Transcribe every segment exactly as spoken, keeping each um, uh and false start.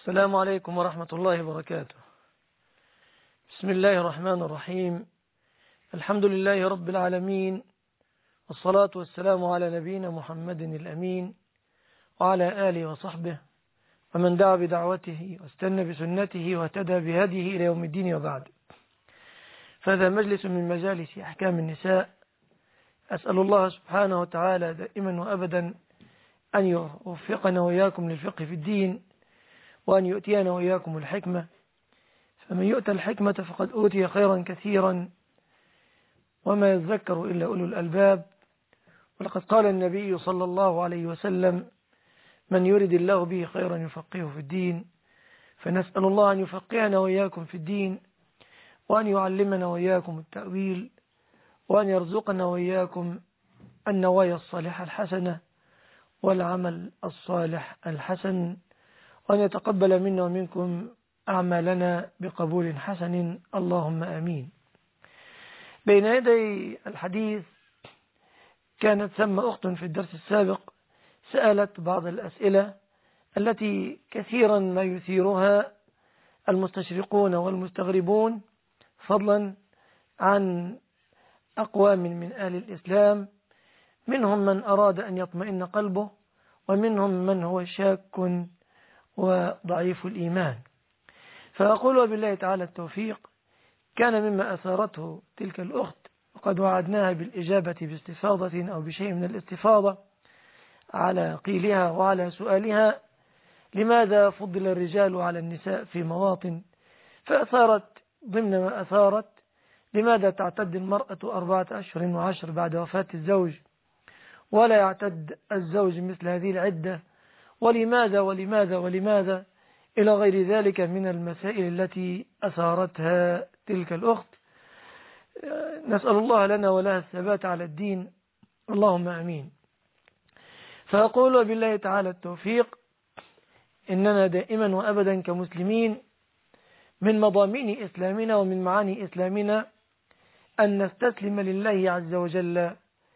السلام عليكم ورحمة الله وبركاته. بسم الله الرحمن الرحيم. الحمد لله رب العالمين، والصلاة والسلام على نبينا محمد الأمين وعلى آله وصحبه ومن دعا بدعوته واستنى بسنته واهتدى بهديه إلى يوم الدين، وبعد. فهذا مجلس من مجالس أحكام النساء. أسأل الله سبحانه وتعالى دائما وأبدا أن يوفقنا وإياكم للفقه في الدين، وأن يؤتينا وإياكم الحكمة، فمن يؤتى الحكمة فقد أوتي خيرا كثيرا وما يذكر إلا أولو الألباب. ولقد قال النبي صلى الله عليه وسلم: من يرد الله به خيرا يفقهه في الدين. فنسأل الله أن يفقهنا وإياكم في الدين، وأن يعلمنا وإياكم التأويل، وأن يرزقنا وإياكم النوايا الصالحة الحسنة والعمل الصالح الحسن، وأن يتقبل منا ومنكم أعمالنا بقبول حسن، اللهم آمين. بين يدي الحديث كانت ثم أخت في الدرس السابق سألت بعض الأسئلة التي كثيرا ما يثيرها المستشرقون والمستغربون، فضلا عن أقوام من أهل الإسلام، منهم من أراد أن يطمئن قلبه، ومنهم من هو شاك وضعيف الإيمان. فأقول وبالله تعالى التوفيق، كان مما أثارته تلك الأخت، وقد وعدناها بالإجابة باستفاضة أو بشيء من الاستفاضة على قيلها وعلى سؤالها: لماذا فضل الرجال على النساء في مواطن؟ فأثارت ضمن ما أثارت: لماذا تعتد المرأة أربعة أشهر وعشر بعد وفاة الزوج ولا يعتد الزوج مثل هذه العدة؟ ولماذا ولماذا ولماذا إلى غير ذلك من المسائل التي أثارتها تلك الأخت. نسأل الله لنا ولها الثبات على الدين، اللهم أمين. فأقول وبالله تعالى التوفيق، إننا دائما وأبدا كمسلمين من مضامين إسلامنا ومن معاني إسلامنا أن نستسلم لله عز وجل.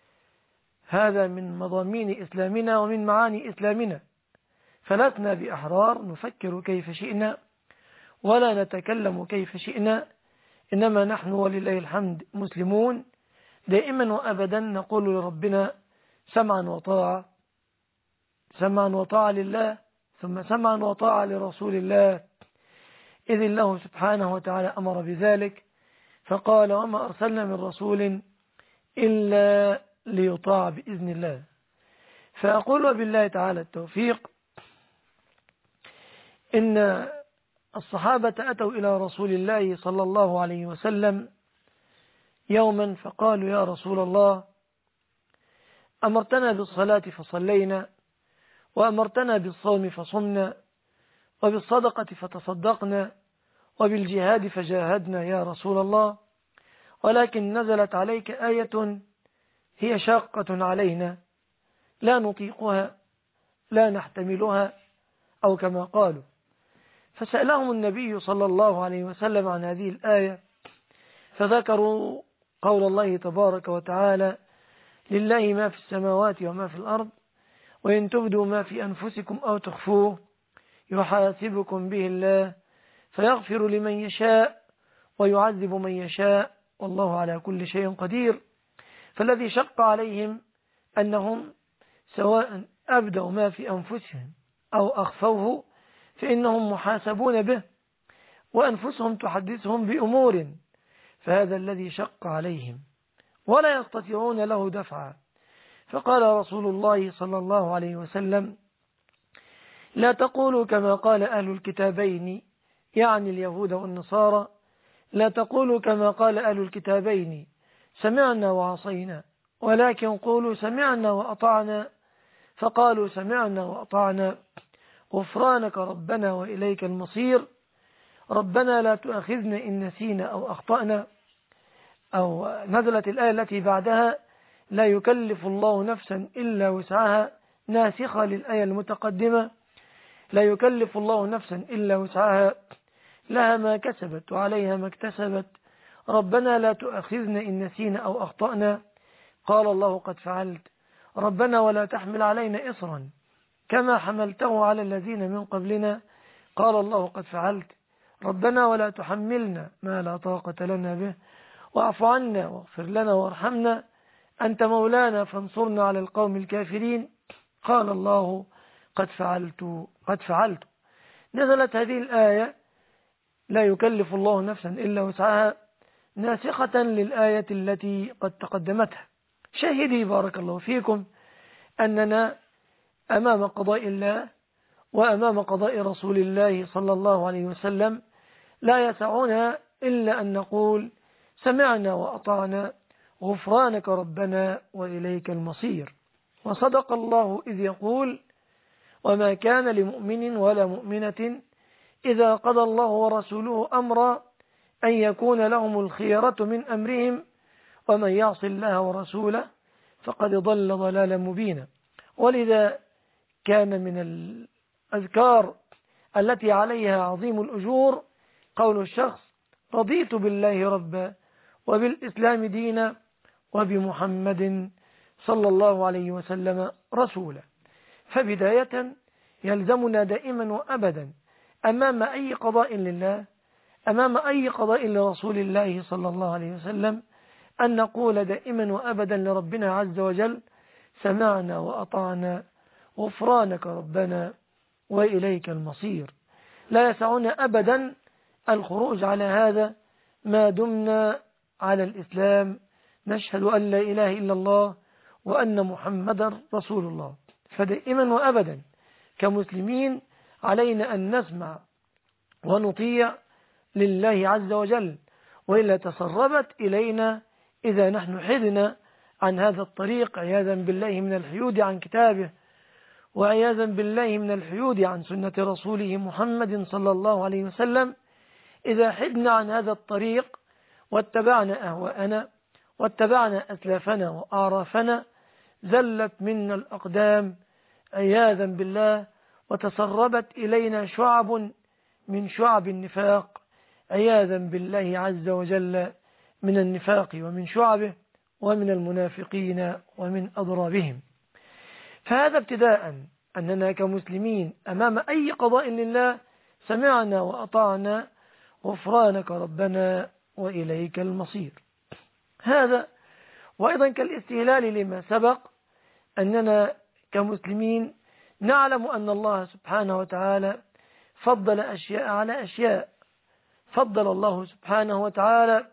هذا من مضامين إسلامنا ومن معاني إسلامنا، فلسنا بأحرار نفكر كيف شئنا ولا نتكلم كيف شئنا، إنما نحن ولله الحمد مسلمون دائما وأبدا نقول لربنا: سمعا وطاعة، سمعا وطاعة لله، ثم سمعا وطاعة لرسول الله، إذ الله سبحانه وتعالى أمر بذلك، فقال: وما أرسلنا من رسول إلا ليطاع بإذن الله. فأقول وبالله تعالى التوفيق، إن الصحابة أتوا إلى رسول الله صلى الله عليه وسلم يوما فقالوا: يا رسول الله، أمرتنا بالصلاة فصلينا، وأمرتنا بالصوم فصمنا، وبالصدقة فتصدقنا، وبالجهاد فجاهدنا يا رسول الله، ولكن نزلت عليك آية هي شاقة علينا لا نطيقها لا نحتملها، أو كما قالوا. فسألهم النبي صلى الله عليه وسلم عن هذه الآية، فذكروا قول الله تبارك وتعالى: لله ما في السماوات وما في الأرض، وإن تبدوا ما في أنفسكم أو تخفوه يحاسبكم به الله فيغفر لمن يشاء ويعذب من يشاء والله على كل شيء قدير. فالذي شق عليهم أنهم سواء أبدوا ما في أنفسهم أو أخفوه فإنهم محاسبون به، وأنفسهم تحدثهم بأمور، فهذا الذي شق عليهم ولا يستطيعون له دفعا. فقال رسول الله صلى الله عليه وسلم: لا تقولوا كما قال أهل الكتابين، يعني اليهود والنصارى، لا تقولوا كما قال أهل الكتابين سمعنا وعصينا، ولكن قولوا سمعنا وأطعنا. فقالوا سمعنا وأطعنا غفرانك ربنا وإليك المصير، ربنا لا تؤاخذنا إن نسينا أو أخطأنا. أو نزلت الآية التي بعدها: لا يكلف الله نفسا إلا وسعها، ناسخة للآية المتقدمة: لا يكلف الله نفسا إلا وسعها، لها ما كسبت وعليها ما اكتسبت، ربنا لا تؤاخذنا إن نسينا أو أخطأنا. قال الله: قد فعلت، ربنا ولا تحمل علينا إصرا كما حملته على الذين من قبلنا، قال الله قد فعلت، ربنا ولا تحملنا ما لا طاقة لنا به، واعف عنا واغفر لنا وارحمنا، أنت مولانا فانصرنا على القوم الكافرين. قال الله قد فعلت قد فعلت. نزلت هذه الآية لا يكلف الله نفسا إلا وسعها ناسخة للآية التي قد تقدمتها. شاهدي بارك الله فيكم أننا أمام قضاء الله وأمام قضاء رسول الله صلى الله عليه وسلم لا يسعنا إلا أن نقول سمعنا وأطعنا غفرانك ربنا وإليك المصير. وصدق الله إذ يقول وما كان لمؤمن ولا مؤمنة إذا قضى الله ورسوله أمرا أن يكون لهم الخيرة من أمرهم ومن يعص الله ورسوله فقد ضل ضلالا مبينا. ولذا كان من الأذكار التي عليها عظيم الأجور قول الشخص رضيت بالله ربا وبالإسلام دينا وبمحمد صلى الله عليه وسلم رسولا. فبداية يلزمنا دائما وأبدا أمام أي قضاء لله أمام أي قضاء لرسول الله صلى الله عليه وسلم أن نقول دائما وأبدا لربنا عز وجل سمعنا وأطعنا غفرانك ربنا وإليك المصير. لا يسعنا أبدا الخروج على هذا ما دمنا على الإسلام نشهد أن لا إله إلا الله وأن محمدا رسول الله. فدائما وأبدا كمسلمين علينا أن نسمع ونطيع لله عز وجل، وإلا تسربت إلينا إذا نحن حدنا عن هذا الطريق عياذا بالله من الحيود عن كتابه وعياذا بالله من الحيود عن سنة رسوله محمد صلى الله عليه وسلم. إذا حدنا عن هذا الطريق واتبعنا أهواءنا واتبعنا أسلافنا وأعرافنا زلت منا الأقدام عياذا بالله وتسربت إلينا شعب من شعب النفاق عياذا بالله عز وجل من النفاق ومن شعبه ومن المنافقين ومن أضرابهم. فهذا ابتداء أننا كمسلمين أمام أي قضاء لله سمعنا وأطعنا غفرانك ربنا وإليك المصير. هذا وأيضا كالاستهلال لما سبق أننا كمسلمين نعلم أن الله سبحانه وتعالى فضل أشياء على أشياء. فضل الله سبحانه وتعالى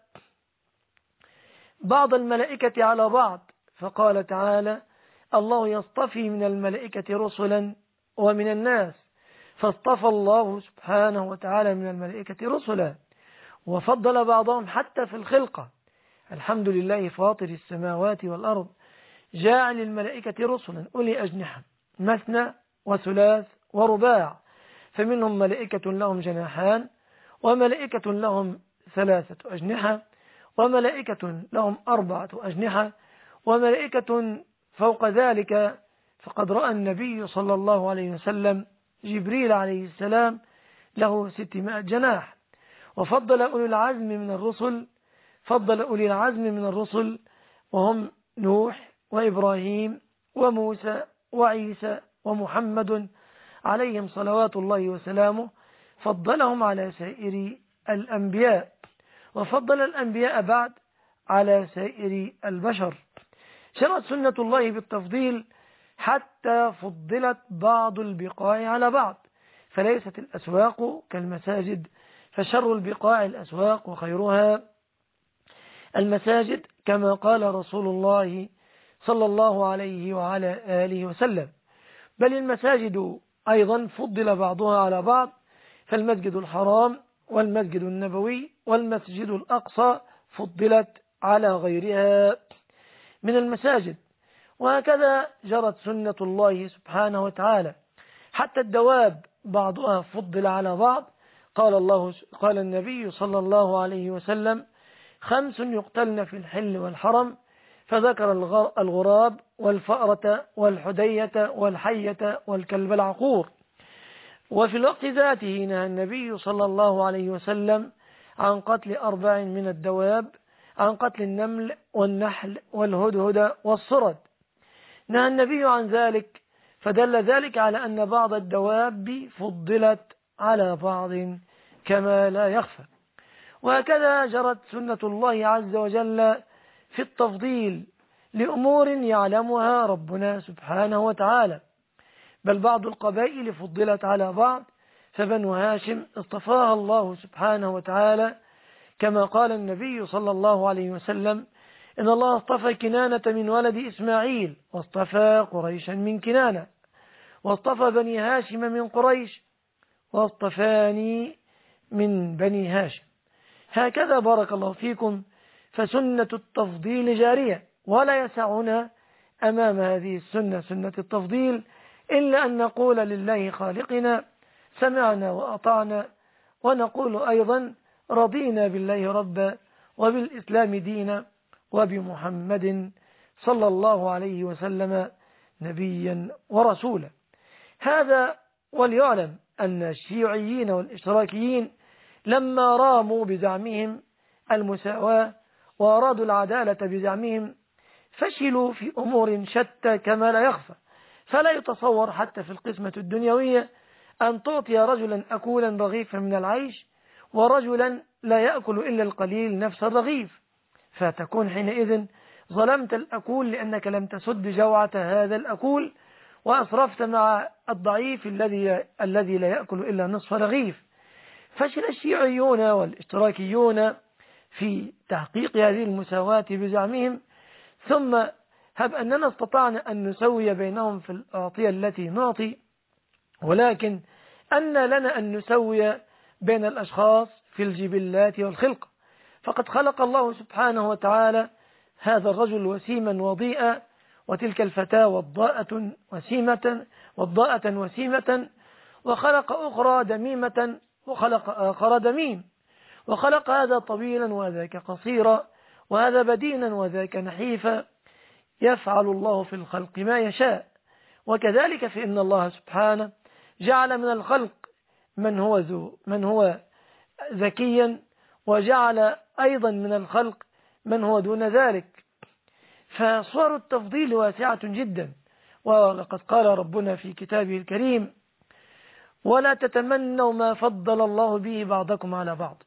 بعض الملائكة على بعض فقال تعالى الله يصطفي من الملائكة رسلا ومن الناس، فاصطفى الله سبحانه وتعالى من الملائكة رسلا وفضل بعضهم حتى في الخلقة. الحمد لله فاطر السماوات والأرض جاعل الملائكة رسلا أولي أجنحة مثنى وثلاث ورباع، فمنهم ملائكة لهم جناحان وملائكة لهم ثلاثة أجنحة وملائكة لهم أربعة أجنحة وملائكة فوق ذلك. فقد رأى النبي صلى الله عليه وسلم جبريل عليه السلام له ستمائة جناح. وفضل أولي العزم من الرسل فضل أولي العزم من الرسل وهم نوح وإبراهيم وموسى وعيسى ومحمد عليهم صلوات الله وسلامه، فضلهم على سائر الأنبياء وفضل الأنبياء بعد على سائر البشر. شرعت سنة الله بالتفضيل حتى فضلت بعض البقاع على بعض، فليست الأسواق كالمساجد، فشر البقاع الأسواق وخيرها المساجد كما قال رسول الله صلى الله عليه وعلى آله وسلم. بل المساجد أيضا فضل بعضها على بعض، فالمسجد الحرام والمسجد النبوي والمسجد الأقصى فضلت على غيرها من المساجد. وهكذا جرت سنة الله سبحانه وتعالى. حتى الدواب بعضها فضل على بعض. قال الله قال النبي صلى الله عليه وسلم خمس يقتلن في الحل والحرم، فذكر الغراب والفأرة والحدية والحية والكلب العقور. وفي الوقت ذاته نهى النبي صلى الله عليه وسلم عن قتل أربع من الدواب، عن قتل النمل والنحل والهدهد والصرد. نهى النبي عن ذلك، فدل ذلك على أن بعض الدواب فضلت على بعض كما لا يخفى. وهكذا جرت سنة الله عز وجل في التفضيل لأمور يعلمها ربنا سبحانه وتعالى. بل بعض القبائل فضلت على بعض، فبنو هاشم اصطفاها الله سبحانه وتعالى، كما قال النبي صلى الله عليه وسلم: إن الله اصطفى كنانة من ولد إسماعيل، واصطفى قريشا من كنانة، واصطفى بني هاشم من قريش، واصطفاني من بني هاشم. هكذا بارك الله فيكم، فسنة التفضيل جارية، ولا يسعنا أمام هذه السنة سنة التفضيل إلا أن نقول لله خالقنا سمعنا وأطعنا، ونقول أيضا رضينا بالله ربا وبالإسلام دينا وبمحمد صلى الله عليه وسلم نبيا ورسولا. هذا وليعلم أن الشيوعيين والاشتراكيين لما راموا بزعمهم المساواة وأرادوا العدالة بزعمهم فشلوا في أمور شتى كما لا يخفى. فلا يتصور حتى في القسمة الدنيوية أن تعطي رجلا أكولا رغيفا من العيش ورجلا لا يأكل إلا القليل نفس الرغيف، فتكون حينئذ ظلمت الأكول لأنك لم تسد جوعة هذا الأكول، وأسرفت مع الضعيف الذي الذي لا يأكل إلا نصف رغيف. فشل الشيوعيون والاشتراكيون في تحقيق هذه المساواة بزعمهم، ثم هب أننا استطعنا أن نسوي بينهم في الأعطية التي نعطي، ولكن أن لنا أن نسوي بين الأشخاص في الجبلات والخلق. فقد خلق الله سبحانه وتعالى هذا الرجل وسيما وضيئا، وتلك الفتاة وضاءة وسيمة وضاءة وسيمة، وخلق أخرى دميمة وخلق آخر دميم، وخلق هذا طويلا وذاك قصيرا، وهذا بدينا وذاك نحيفا، يفعل الله في الخلق ما يشاء. وكذلك فإن الله سبحانه جعل من الخلق من هو ذو من هو ذكيا، وجعل أيضا من الخلق من هو دون ذلك. فصور التفضيل واسعة جدا. ولقد قال ربنا في كتابه الكريم: ولا تتمنوا ما فضل الله به بعضكم على بعض،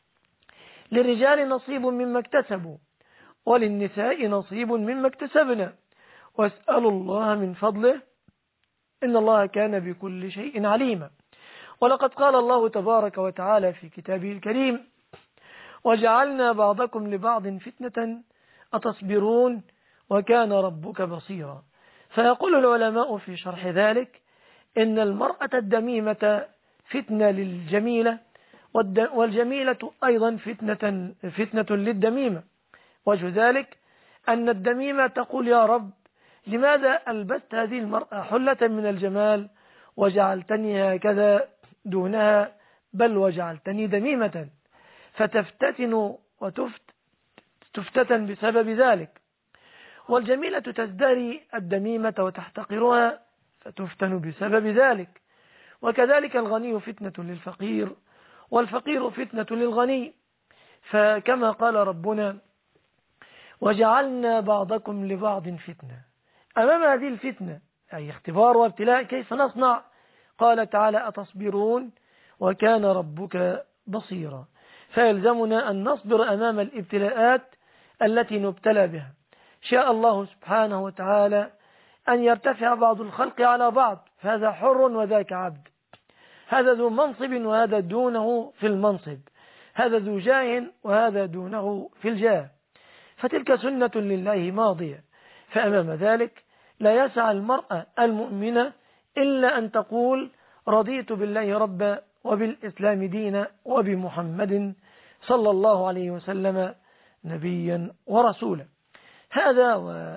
للرجال نصيب مما اكتسبوا وللنساء نصيب مما اكتسبنا واسألوا الله من فضله إن الله كان بكل شيء عليما. ولقد قال الله تبارك وتعالى في كتابه الكريم: وجعلنا بعضكم لبعض فتنة أتصبرون وكان ربك بصيرا. فيقول العلماء في شرح ذلك إن المرأة الدميمة فتنة للجميلة، والجميلة أيضا فتنة, فتنة للدميمة. وجه ذلك أن الدميمة تقول: يا رب، لماذا ألبست هذه المرأة حلة من الجمال وجعلتني هكذا دونها، بل وجعلتني دميمة، فتفتتن وتفتتن بسبب ذلك. والجميلة تزدري الدميمة وتحتقرها فتفتن بسبب ذلك. وكذلك الغني فتنة للفقير، والفقير فتنة للغني. فكما قال ربنا: وجعلنا بعضكم لبعض فتنة. أمام هذه الفتنة أي اختبار وابتلاء كيف نصنع؟ قال تعالى: أتصبرون وكان ربك بصيرا. فيلزمنا أن نصبر أمام الابتلاءات التي نبتلى بها. شاء الله سبحانه وتعالى أن يرتفع بعض الخلق على بعض، فهذا حر وذاك عبد، هذا ذو منصب وهذا دونه في المنصب، هذا ذو جاه وهذا دونه في الجاه، فتلك سنة لله ماضية. فأمام ذلك لا يسع المرأة المؤمنة إلا أن تقول: رضيت بالله ربا وبالإسلام دينا وبمحمد صلى الله عليه وسلم نبيا ورسولا. هذا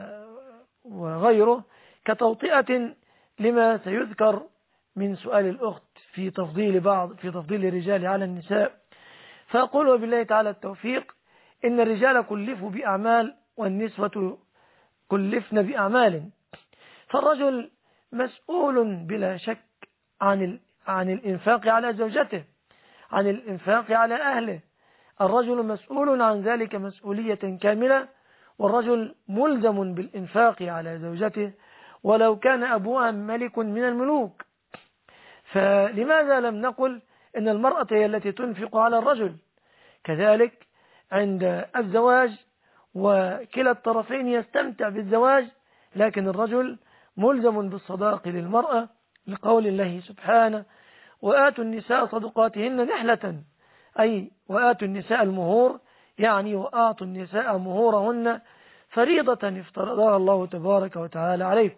وغيره كتوطئة لما سيذكر من سؤال الأخت في تفضيل بعض في تفضيل الرجال على النساء. فأقول وبالله تعالى التوفيق: إن الرجال كلفوا بأعمال والنسوة كلفن بأعمال. فالرجل مسؤول بلا شك عن عن الإنفاق على زوجته، عن الإنفاق على أهله. الرجل مسؤول عن ذلك مسؤولية كاملة، والرجل ملزم بالإنفاق على زوجته ولو كان أبوها ملك من الملوك. فلماذا لم نقل إن المرأة هي التي تنفق على الرجل. كذلك عند الزواج وكلا الطرفين يستمتع بالزواج، لكن الرجل ملزم بالصداق للمرأة لقول الله سبحانه وآتوا النساء صدقاتهن نحلة، أي وآتوا النساء المهور، يعني وآتوا النساء مهورهن فريضة افترضها الله تبارك وتعالى عليكم.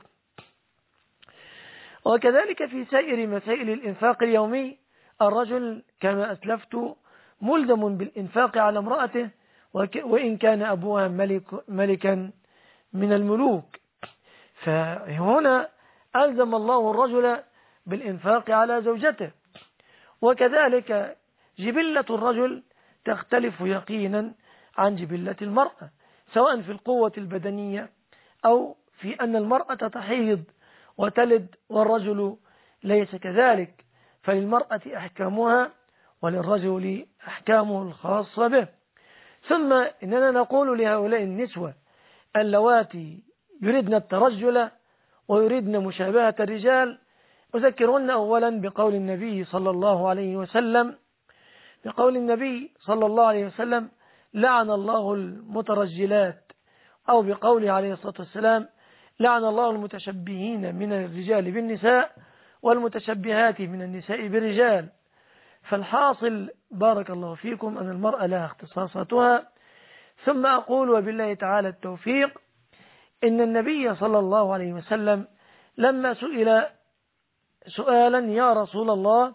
وكذلك في سائر مسائل الإنفاق اليومي الرجل كما أسلفت ملزم بالإنفاق على امرأته وإن كان أبوها ملك ملكا من الملوك. فهنا ألزم الله الرجل بالإنفاق على زوجته. وكذلك جبلة الرجل تختلف يقينا عن جبلة المرأة، سواء في القوة البدنية أو في أن المرأة تحيض وتلد والرجل ليس كذلك، فللمرأة أحكامها وللرجل أحكامه الخاصة به. ثم إننا نقول لهؤلاء النسوة اللواتي يريدن الترجل ويريدن مشابهة الرجال أذكرون أولا بقول النبي صلى الله عليه وسلم بقول النبي صلى الله عليه وسلم لعن الله المترجلات، أو بقوله عليه الصلاة والسلام لعن الله المتشبهين من الرجال بالنساء والمتشبهات من النساء بالرجال. فالحاصل بارك الله فيكم أن المرأة لها اختصاصاتها. ثم أقول وبالله تعالى التوفيق إن النبي صلى الله عليه وسلم لما سئل سؤالا يا رسول الله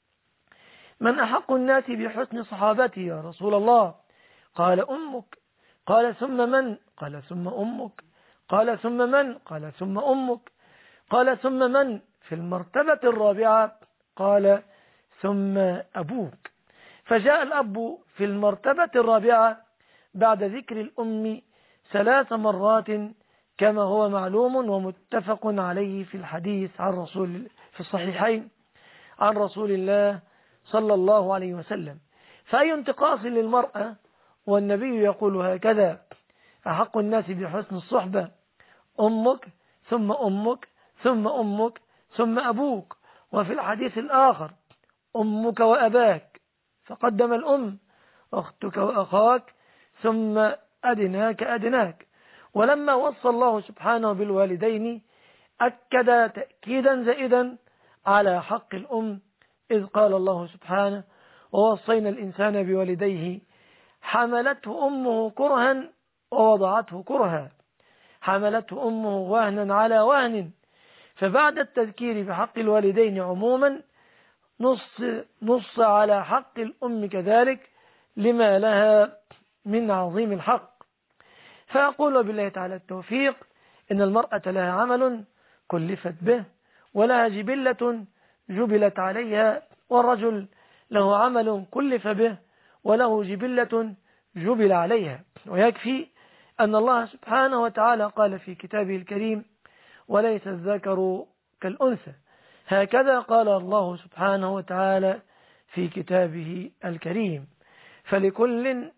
من أحق الناس بحسن صحابتي يا رسول الله؟ قال أمك. قال ثم من؟ قال ثم أمك. قال ثم من؟ قال ثم أمك. قال ثم من؟ في المرتبة الرابعة قال ثم أبوك. فجاء الأب في المرتبة الرابعة بعد ذكر الأم ثلاث مرات كما هو معلوم ومتفق عليه في الحديث عن رسول في الصحيحين عن رسول الله صلى الله عليه وسلم. فأي انتقاص للمرأة والنبي يقول هكذا أحق الناس بحسن الصحبة أمك ثم أمك ثم أمك ثم أبوك. وفي الحديث الآخر أمك وأباك، فقدم الأم، أختك وأخاك، ثم أدناك أدناك. ولما وصى الله سبحانه بالوالدين أكد تأكيدا زائدا على حق الأم، إذ قال الله سبحانه ووصينا الإنسان بوالديه حملته أمه كرها ووضعته كرها، حملته أمه وهنا على وهن. فبعد التذكير بحق الوالدين عموما نص, نص على حق الأم كذلك لما لها من عظيم الحق. فأقول بالله تعالى التوفيق إن المرأة لها عمل كلفت به ولها جبلة جبلت عليها، والرجل له عمل كلف به وله جبلة جبل عليها. ويكفي أن الله سبحانه وتعالى قال في كتابه الكريم وليس الذكر كالأنثى، هكذا قال الله سبحانه وتعالى في كتابه الكريم. فلكل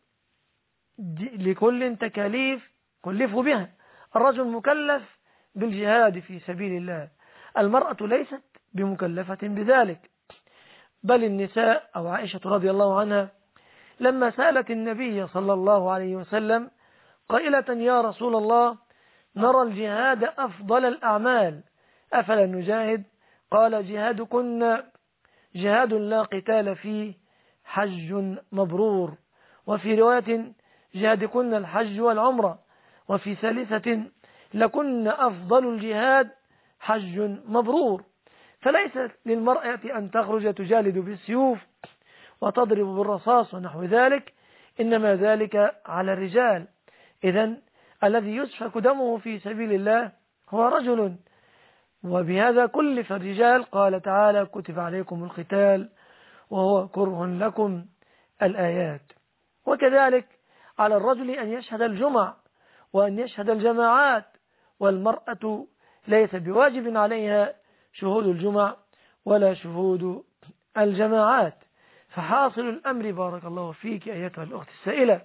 لكل تكاليف كلفوا بها. الرجل مكلف بالجهاد في سبيل الله، المرأة ليست بمكلفة بذلك. بل النساء أو عائشة رضي الله عنها لما سألت النبي صلى الله عليه وسلم قائلة يا رسول الله نرى الجهاد أفضل الأعمال أفلا نجاهد؟ قال جهادكن جهاد لا قتال فيه حج مبرور، وفي رواية جهادكن الحج والعمرة، وفي ثالثة لكن أفضل الجهاد حج مبرور. فليس للمرأة أن تخرج تجالد بالسيوف وتضرب بالرصاص ونحو ذلك، إنما ذلك على الرجال. إذن الذي يسفك دمه في سبيل الله هو رجل، وبهذا كلف الرجال. قال تعالى كتب عليكم القتال وهو كره لكم الآيات. وكذلك على الرجل أن يشهد الجمع وأن يشهد الجماعات، والمرأة ليس بواجب عليها شهود الجمع ولا شهود الجماعات. فحاصل الأمر بارك الله فيك أيتها الأخت السائلة،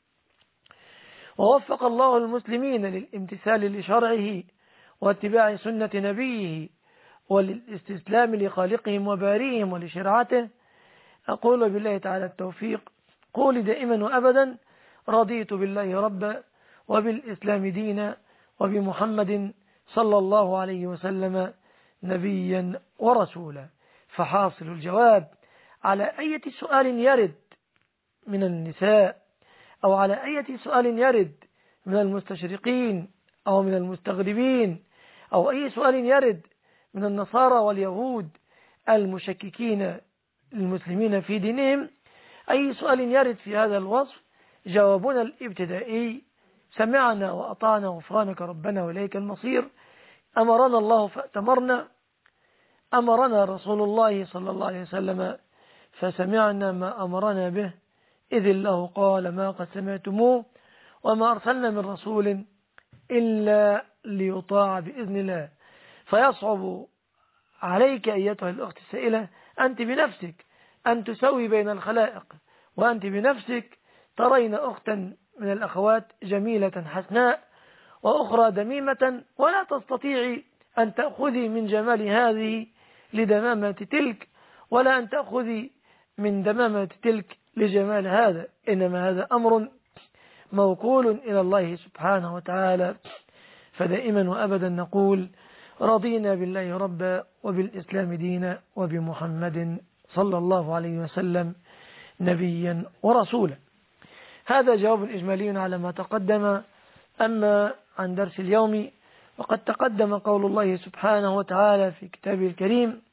ووفق الله المسلمين للامتثال لشرعه واتباع سنة نبيه وللاستسلام لخالقهم وباريهم ولشرعته، أقول بالله تعالى التوفيق. قولي دائما وأبدا رضيت بالله ربا وبالإسلام دينا وبمحمد صلى الله عليه وسلم نبيا ورسولا. فحاصل الجواب على أي سؤال يرد من النساء أو على أي سؤال يرد من المستشرقين أو من المستغربين أو أي سؤال يرد من النصارى واليهود المشككين المسلمين في دينهم، أي سؤال يرد في هذا الوصف جوابنا الابتدائي سمعنا وأطعنا غفرانك ربنا وإليك المصير. أمرنا الله فأتمرنا، أمرنا رسول الله صلى الله عليه وسلم فسمعنا ما أمرنا به، إذ الله قال ما قد سمعتموه وما أرسلنا من رسول إلا ليطاع بإذن الله. فيصعب عليك أيتها الأخت السائلة أنت بنفسك أن تسوي بين الخلائق، وأنت بنفسك ترين أختا من الأخوات جميلة حسناء وأخرى دميمة، ولا تستطيعي أن تأخذي من جمال هذه لدمامة تلك، ولا أن تأخذي من دمامة تلك لجمال هذا، إنما هذا أمر موكول إلى الله سبحانه وتعالى. فدائما وأبدا نقول رضينا بالله ربا وبالإسلام دينا وبمحمد صلى الله عليه وسلم نبيا ورسولا. هذا جواب إجمالي على ما تقدم. أما عن درس اليوم وقد تقدم قول الله سبحانه وتعالى في كتابه الكريم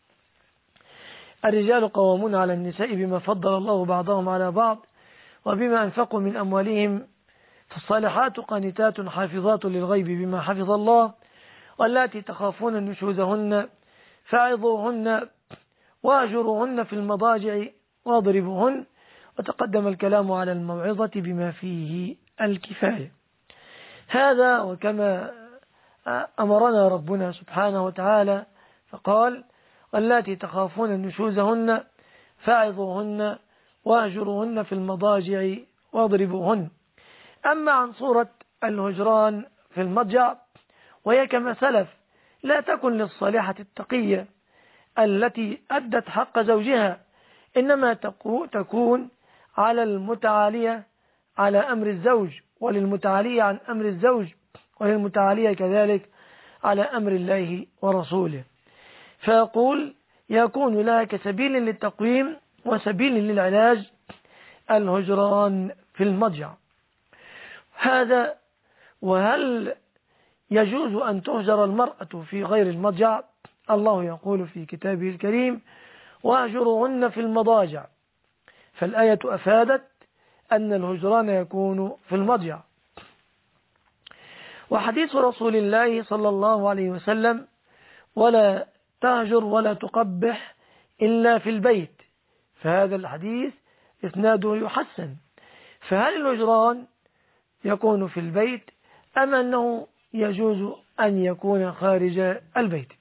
الرجال قوامون على النساء بما فضل الله بعضهم على بعض وبما أنفقوا من أموالهم، فالصالحات قانتات حافظات للغيب بما حفظ الله، واللاتي تخافون نشوزهن فعظوهن واهجروهن في المضاجع واضربوهن. وتقدم الكلام على الموعظة بما فيه الكفاية. هذا وكما أمرنا ربنا سبحانه وتعالى فقال واللاتي تخافون نشوزهن فعظوهن واهجروهن في المضاجع واضربوهن. أما عن صورة الهجران في المضجع وهي كما سلف لا تكن للصالحة التقية التي أدت حق زوجها، إنما تكون على المتعالية على أمر الزوج، وللمتعالية عن أمر الزوج، وللمتعالية كذلك على أمر الله ورسوله. فيقول يكون لها كسبيل للتقويم وسبيل للعلاج الهجران في المضجع. هذا وهل يجوز أن تهجر المرأة في غير المضجع؟ الله يقول في كتابه الكريم واهجروهن في المضاجع، فالآية أفادت أن الهجران يكون في المضجع. وحديث رسول الله صلى الله عليه وسلم ولا تهجر ولا تقبح إلا في البيت، فهذا الحديث إسناده يحسن. فهل الهجران يكون في البيت أم أنه يجوز أن يكون خارج البيت؟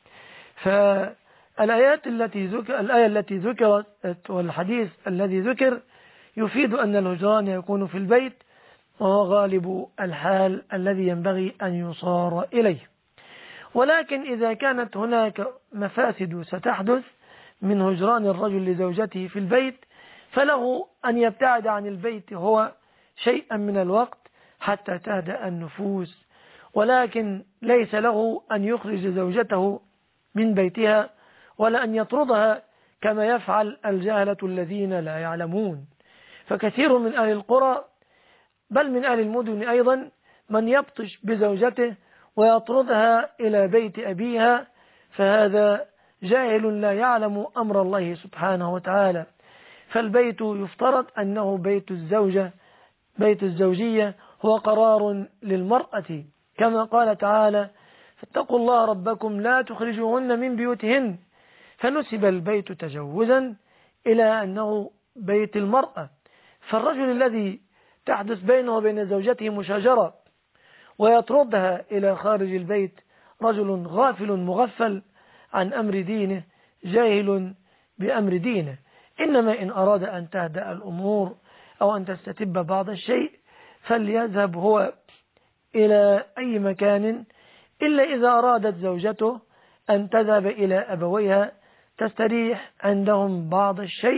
فالآيات التي ذكر الآية التي ذكرت والحديث الذي ذكر يفيد أن الهجران يكون في البيت، وهو غالب الحال الذي ينبغي أن يصار إليه. ولكن إذا كانت هناك مفاسد ستحدث من هجران الرجل لزوجته في البيت فله أن يبتعد عن البيت هو شيئا من الوقت حتى تهدأ النفوس، ولكن ليس له أن يخرج زوجته من بيتها ولا أن يطردها كما يفعل الجهلة الذين لا يعلمون. فكثير من أهل القرى بل من أهل المدن أيضا من يبطش بزوجته ويطردها إلى بيت أبيها، فهذا جاهل لا يعلم أمر الله سبحانه وتعالى. فالبيت يفترض أنه بيت الزوجة، بيت الزوجية هو قرار للمرأة، كما قال تعالى فاتقوا الله ربكم لا تخرجوهن من بيوتهن، فنسب البيت تجوزا إلى أنه بيت المرأة. فالرجل الذي تحدث بينه وبين زوجته مشاجرة ويطردها إلى خارج البيت رجل غافل مغفل عن أمر دينه جاهل بأمر دينه. إنما إن أراد أن تهدأ الأمور أو أن تستتب بعض الشيء فليذهب هو إلى أي مكان، إلا إذا أرادت زوجته أن تذهب إلى أبويها تستريح عندهم بعض الشيء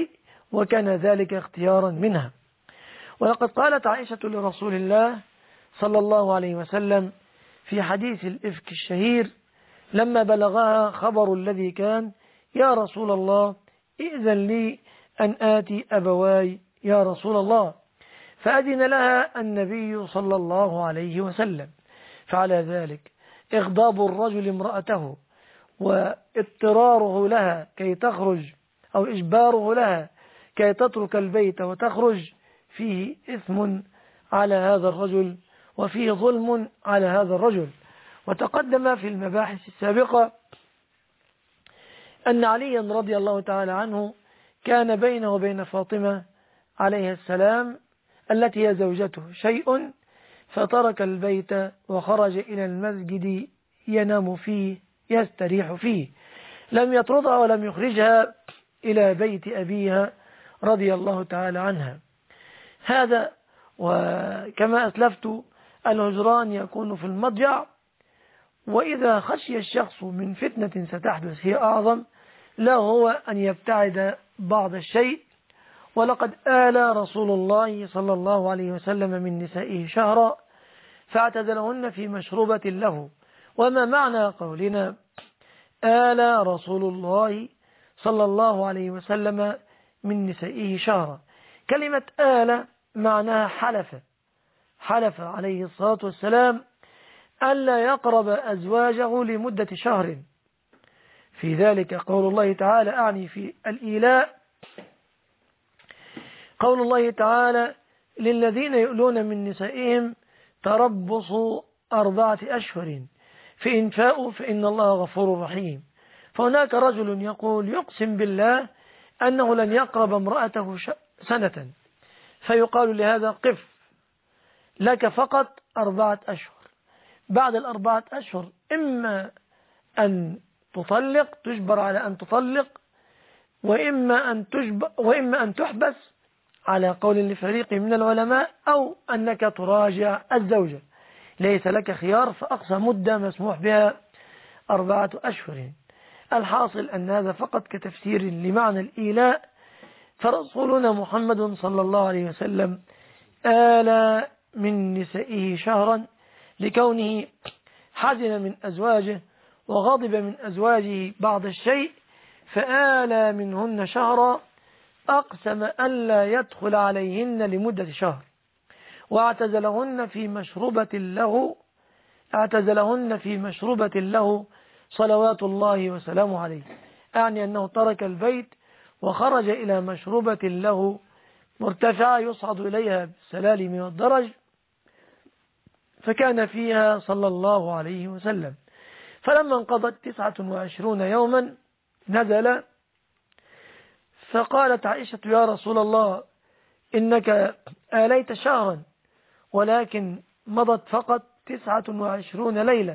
وكان ذلك اختيارا منها. ولقد قالت عائشة لرسول الله صلى الله عليه وسلم في حديث الإفك الشهير لما بلغها خبر الذي كان: يا رسول الله إذن لي أن آتي أبواي يا رسول الله. فأذن لها النبي صلى الله عليه وسلم. فعلى ذلك إغضاب الرجل امرأته واضطراره لها كي تخرج أو إجباره لها كي تترك البيت وتخرج فيه إثم على هذا الرجل وفيه ظلم على هذا الرجل. وتقدم في المباحث السابقة أن عليا رضي الله تعالى عنه كان بينه وبين فاطمة عليه السلام التي هي زوجته شيء، فترك البيت وخرج إلى المسجد ينام فيه يستريح فيه، لم يطردها ولم يخرجها إلى بيت أبيها رضي الله تعالى عنها. هذا، وكما أسلفت الهجران يكون في المضجع، وإذا خشي الشخص من فتنة ستحدث هي أعظم لا هو أن يبتعد بعض الشيء. ولقد آل رسول الله صلى الله عليه وسلم من نسائه شهرا فاعتزلهن في مشروبة له. وما معنى قولنا آل رسول الله صلى الله عليه وسلم من نسائه شهرا؟ كلمة آل معناها حلف حلف عليه الصلاة والسلام ألا يقرب أزواجه لمدة شهر. في ذلك قول الله تعالى، أعني في الإيلاء، قول الله تعالى: للذين يؤلون من نسائهم تربص أربعة أشهر فإن فاءوا فإن الله غفور رحيم. فهناك رجل يقول يقسم بالله أنه لن يقرب امرأته سنة، فيقال لهذا: قف لك فقط أربعة أشهر. بعد الأربعة أشهر إما أن تطلق، تجبر على أن تطلق، وإما أن, تجب وإما أن تحبس على قول لفريق من العلماء، أو أنك تراجع الزوجة، ليس لك خيار، فأقصى مدة مسموح بها أربعة أشهر. الحاصل أن هذا فقط كتفسير لمعنى الإيلاء. فرسولنا محمد صلى الله عليه وسلم آل من نسائه شهرا لكونه حزن من أزواجه وغضب من أزواجه بعض الشيء، فآل منهن شهرا، أقسم ألا يدخل عليهن لمدة شهر، واعتزلهن في مشروبة له اعتزلهن في مشروبة له صلوات الله وسلامه عليه، أعني أنه ترك البيت وخرج إلى مشروبة له مرتفعة يصعد إليها بالسلالم والدرج، فكان فيها صلى الله عليه وسلم. فلما انقضت تسعة وعشرون يوما نزل، فقالت عائشة: يا رسول الله إنك آليت شهرا ولكن مضت فقط تسعة وعشرون ليلة،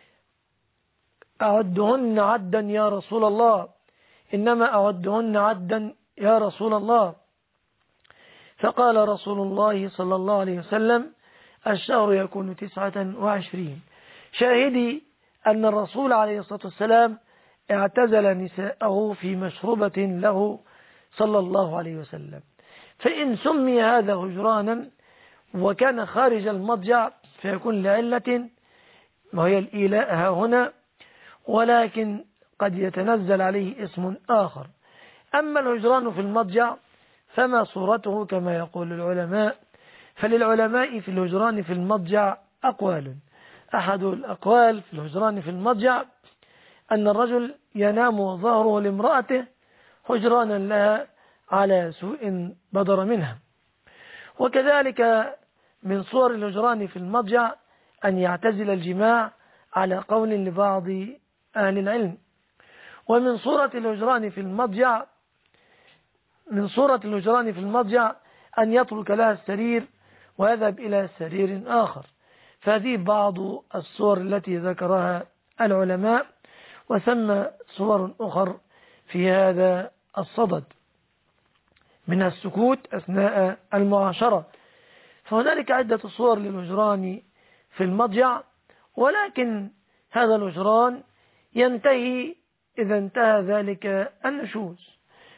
أعدهن عدا يا رسول الله، إنما أعدهن عدا يا رسول الله. فقال رسول الله صلى الله عليه وسلم: الشهر يكون تسعة وعشرين. شاهدي أن الرسول عليه الصلاة والسلام اعتزل نساءه في مشروبة له صلى الله عليه وسلم. فإن سمي هذا هجرانا وكان خارج المضجع فيكون لعلة، وهي الإيلاء ها هنا، ولكن قد يتنزل عليه اسم آخر. أما الهجران في المضجع فما صورته كما يقول العلماء، فللعلماء في الهجران في المضجع أقوال. أحد الأقوال في الهجران في المضجع أن الرجل ينام ظهره لامرأته هجرانا لها على سوء بدر منها. وكذلك من صور الهجران في المضجع أن يعتزل الجماع على قول لبعض أهل العلم. ومن صورة الهجران في المضجع من صورة الهجران في المضجع أن يترك لها السرير ويذهب إلى سرير آخر. فهذه بعض الصور التي ذكرها العلماء، وثم صور أخر في هذا الصدد من السكوت أثناء المعاشرة. فهنالك عدة صور للهجران في المضجع، ولكن هذا الهجران ينتهي إذا انتهى ذلك النشوز.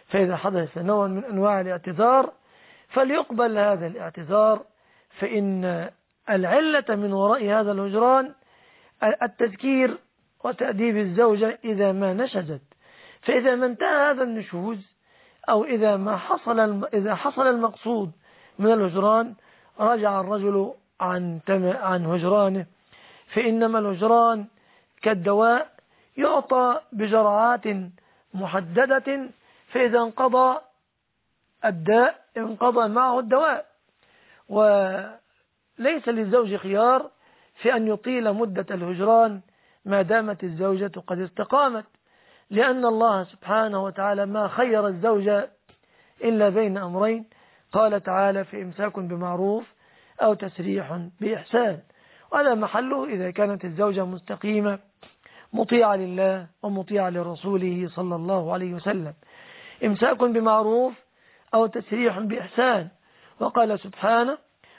فإذا حدث نوع من أنواع الاعتذار فليقبل هذا الاعتذار، فإن العلة من وراء هذا الهجران التذكير وتأديب الزوجة إذا ما نشزت. فإذا ما انتهى هذا النشوز أو إذا ما حصل إذا حصل المقصود من الهجران رجع الرجل عن عن هجرانه. فإنما الهجران كالدواء يعطى بجرعات محددة، فإذا انقضى الداء انقضى معه الدواء. وليس للزوج خيار في أن يطيل مدة الهجران ما دامت الزوجة قد استقامت، لأن الله سبحانه وتعالى ما خير الزوجة إلا بين أمرين، قال تعالى: في إمساك بمعروف أو تسريح بإحسان. وهذا محله إذا كانت الزوجة مستقيمة مطيعة لله ومطيعة لرسوله صلى الله عليه وسلم. إمساك بمعروف أو تسريح بإحسان. وقال سبحانه: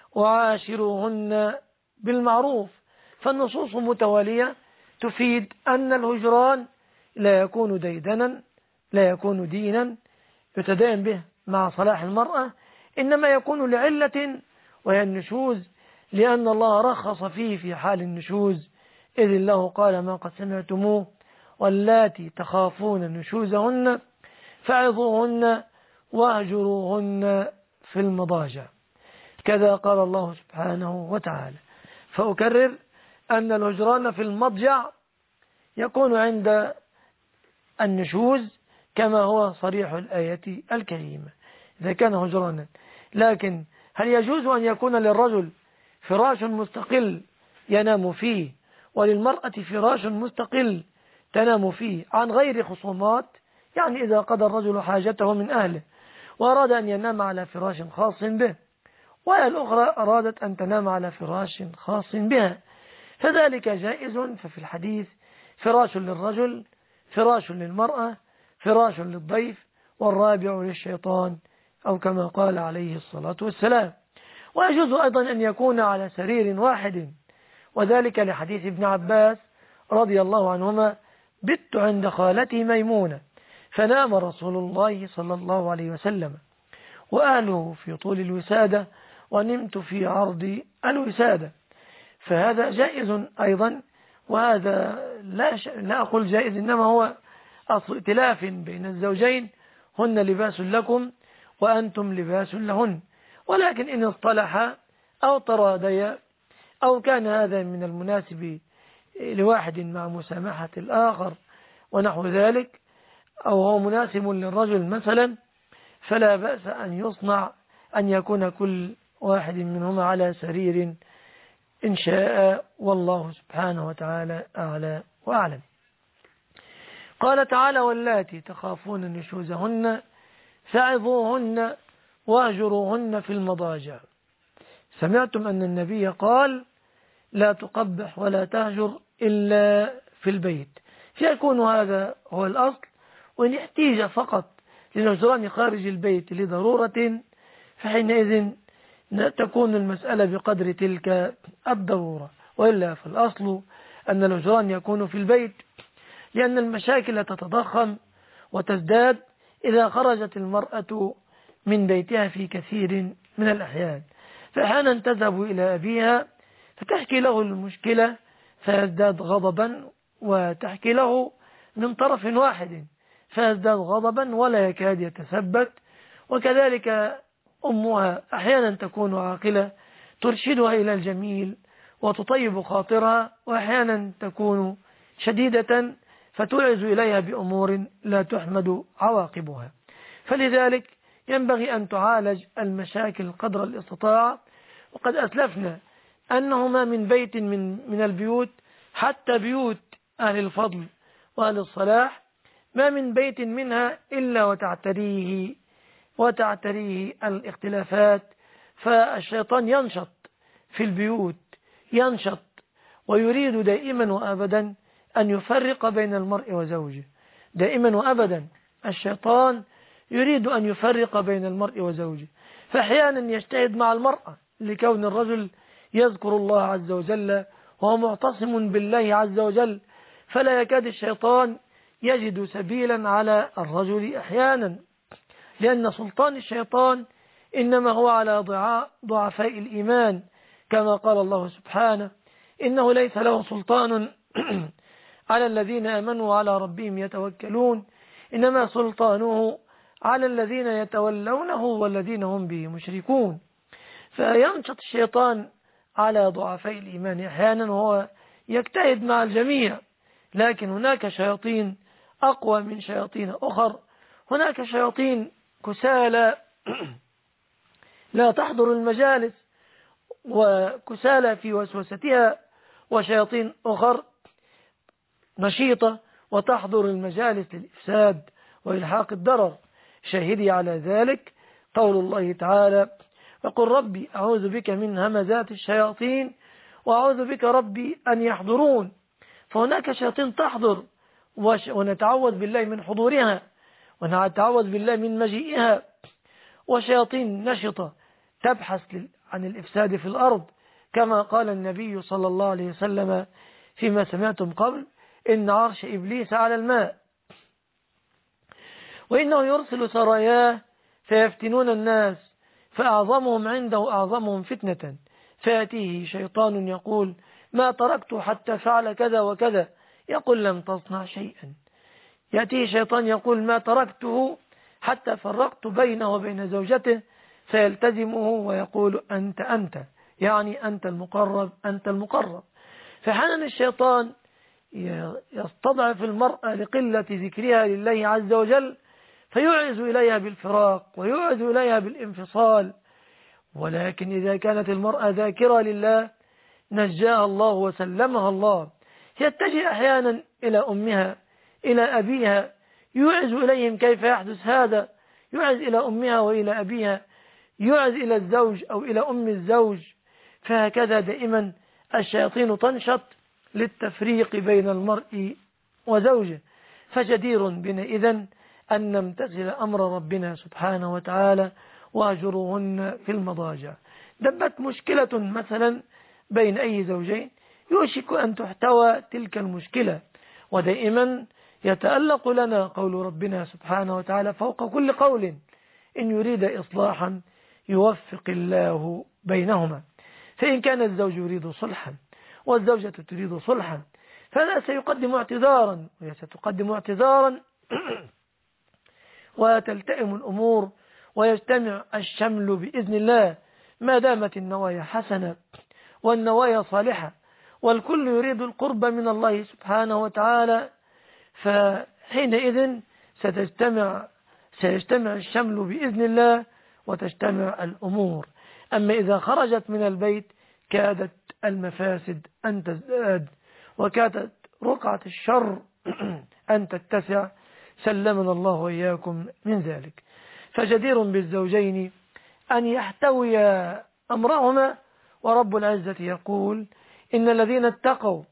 وعاشروهن بالمعروف. فالنصوص متوالية تفيد أن الهجران لا يكون ديدنا، لا يكون دينا يتدين به مع صلاح المرأة، إنما يكون لعلة وهي النشوز، لأن الله رخص فيه في حال النشوز، إذ الله قال: ما قد سمعتموه واللاتي تخافون نشوزهن فعظوهن واهجروهن في المضاجع. كذا قال الله سبحانه وتعالى. فأكرر أن الهجران في المضجع يكون عند النشوز كما هو صريح الآية الكريمة إذا كان هجرانا. لكن هل يجوز أن يكون للرجل فراش مستقل ينام فيه وللمرأة فراش مستقل تنام فيه عن غير خصومات؟ يعني إذا قضى الرجل حاجته من أهله وأراد أن ينام على فراش خاص به، والأخرى أرادت أن تنام على فراش خاص بها، فذلك جائز. ففي الحديث: فراش للرجل، فراش للمرأة، فراش للضيف، والرابع للشيطان، أو كما قال عليه الصلاة والسلام. ويجوز أيضا أن يكون على سرير واحد، وذلك لحديث ابن عباس رضي الله عنهما: بت عند خالتي ميمونة فنام رسول الله صلى الله عليه وسلم وأهله في طول الوسادة ونمت في عرض الوسادة. فهذا جائز أيضا، وهذا لا, ش... لا أقول جائز، إنما هو أصل ائتلاف بين الزوجين: هن لباس لكم وأنتم لباس لهن. ولكن إن اصطلحا أو تراضيا أو كان هذا من المناسب لواحد مع مسامحة الآخر ونحو ذلك، أو هو مناسب للرجل مثلا، فلا بأس أن يصنع أن يكون كل واحد منهما على سرير إن شاء، والله سبحانه وتعالى أعلى وأعلم. قال تعالى: واللاتي تخافون نشوزهن فعظوهن واهجروهن في المضاجع. سمعتم أن النبي قال: لا تقبح ولا تهجر إلا في البيت، فيكون هذا هو الأصل. وإن احتيج فقط للهجران خارج البيت لضرورة فحينئذ تكون المسألة بقدر تلك الضرورة، وإلا فالأصل أن الهجران يكون في البيت، لأن المشاكل تتضخم وتزداد إذا خرجت المرأة من بيتها في كثير من الأحيان. فأحيانا تذهب إلى أبيها فتحكي له المشكلة فيزداد غضبا، وتحكي له من طرف واحد فيزداد غضبا ولا يكاد يتثبت. وكذلك أمها أحيانا تكون عاقلة ترشدها إلى الجميل وتطيب خاطرها، وأحيانا تكون شديدة فتوعز إليها بأمور لا تحمد عواقبها. فلذلك ينبغي أن تعالج المشاكل قدر الاستطاعة. وقد أسلفنا أنهما من بيت من, من البيوت، حتى بيوت أهل الفضل وأهل الصلاح، ما من بيت منها إلا وتعتريه وتعتريه الاختلافات. فالشيطان ينشط في البيوت، ينشط ويريد دائما وأبدا أن يفرق بين المرء وزوجه. دائما وأبدا الشيطان يريد أن يفرق بين المرء وزوجه. فأحيانا يجتهد مع المرأة لكون الرجل يذكر الله عز وجل وهو معتصم بالله عز وجل، فلا يكاد الشيطان يجد سبيلا على الرجل أحيانا. لأن سلطان الشيطان إنما هو على ضعفاء الإيمان، كما قال الله سبحانه: إنه ليس له سلطان على الذين آمنوا وعلى ربهم يتوكلون، إنما سلطانه على الذين يتولونه والذين هم به مشركون. فينشط الشيطان على ضعفاء الإيمان أحيانا وهو يجتهد مع الجميع، لكن هناك شياطين أقوى من شياطين أخر. هناك شياطين كسالى لا تحضر المجالس وكسالى في وسوستها، وشياطين أخر نشيطة وتحضر المجالس للإفساد وإلحاق الضرر. شاهدي على ذلك قول الله تعالى: فقل ربي أعوذ بك من همزات الشياطين وأعوذ بك ربي أن يحضرون. فهناك شياطين تحضر ونتعوذ بالله من حضورها ونتعوذ بالله من مجيئها، وشياطين نشطة تبحث عن الإفساد في الأرض، كما قال النبي صلى الله عليه وسلم فيما سمعتم قبل: إن عرش إبليس على الماء، وإنه يرسل سراياه فيفتنون الناس، فأعظمهم عنده أعظمهم فتنة، فيأتيه شيطان يقول: ما تركته حتى فعل كذا وكذا، يقول: لم تصنع شيئا. يأتيه شيطان يقول: ما تركته حتى فرقت بينه وبين زوجته، فيلتزمه ويقول: أنت أنت، يعني أنت المقرب أنت المقرب. فحانا الشيطان يستضعف المرأة لقلة ذكرها لله عز وجل، فيعز إليها بالفراق ويعز إليها بالانفصال. ولكن إذا كانت المرأة ذاكرة لله نجاها الله وسلمها الله. يتجه أحيانا إلى أمها إلى أبيها، يعز إليهم كيف يحدث هذا، يعز إلى أمها وإلى أبيها، يعز إلى الزوج أو إلى أم الزوج. فهكذا دائما الشياطين تنشط للتفريق بين المرء وزوجه. فجدير بنا إذن أن نمتثل أمر ربنا سبحانه وتعالى: واهجروهن في المضاجع. دبت مشكلة مثلا بين أي زوجين، يوشك أن تحتوى تلك المشكلة، ودائما يتألق لنا قول ربنا سبحانه وتعالى فوق كل قول: إن يريد إصلاحا يوفق الله بينهما. فإن كان الزوج يريد صلحا والزوجة تريد صلحا، فلا سيقدم اعتذارا وهي ستقدم اعتذارا وتلتئم الأمور ويجتمع الشمل بإذن الله، ما دامت النوايا حسنة والنوايا صالحة والكل يريد القرب من الله سبحانه وتعالى. فحينئذ ستجتمع سيجتمع الشمل بإذن الله وتجتمع الأمور. أما إذا خرجت من البيت كادت المفاسد أن تزداد وكادت رقعة الشر أن تتسع، سلمنا الله وإياكم من ذلك. فجدير بالزوجين أن يحتوي أمرهما. ورب العزة يقول: إن الذين اتقوا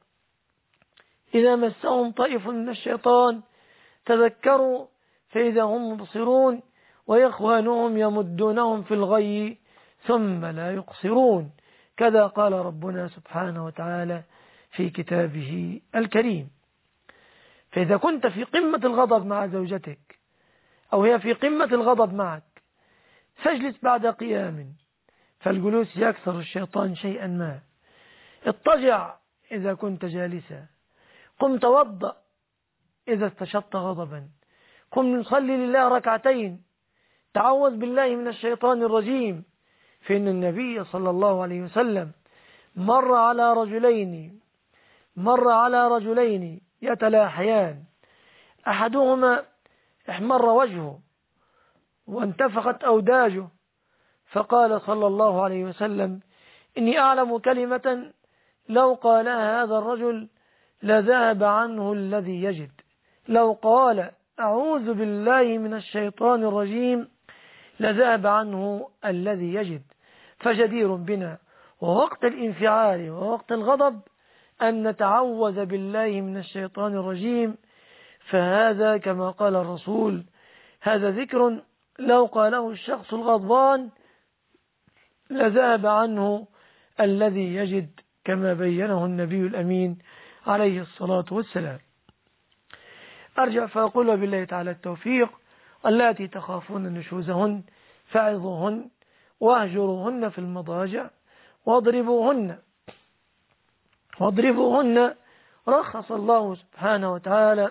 إذا مسهم طائف من الشيطان تذكروا فإذا هم مبصرون وإخوانهم يمدونهم في الغي ثم لا يقصرون. كذا قال ربنا سبحانه وتعالى في كتابه الكريم. فإذا كنت في قمة الغضب مع زوجتك أو هي في قمة الغضب معك، فاجلس بعد قيام، فالجلوس يكسر الشيطان شيئا ما. اضطجع إذا كنت جالسا، قم توضأ إذا استشطت غضبا، قم نصلي لله ركعتين، تعوذ بالله من الشيطان الرجيم. فإن النبي صلى الله عليه وسلم مر على رجلين مر على رجلين يتلاحيان، أحدهما احمر وجهه وانتفخت أوداجه، فقال صلى الله عليه وسلم: إني أعلم كلمة لو قالها هذا الرجل لذهب عنه الذي يجد. لو قال أعوذ بالله من الشيطان الرجيم لذهب عنه الذي يجد. فجدير بنا ووقت الانفعال ووقت الغضب أن نتعوذ بالله من الشيطان الرجيم. فهذا كما قال الرسول: هذا ذكر لو قاله الشخص الغضبان لذهب عنه الذي يجد، كما بينه النبي الأمين عليه الصلاة والسلام. أرجع فأقول بالله تعالى التوفيق، اللاتي تخافون نشوزهن فعظوهن واهجروهن في المضاجع واضربوهن واضربوهن. رخص الله سبحانه وتعالى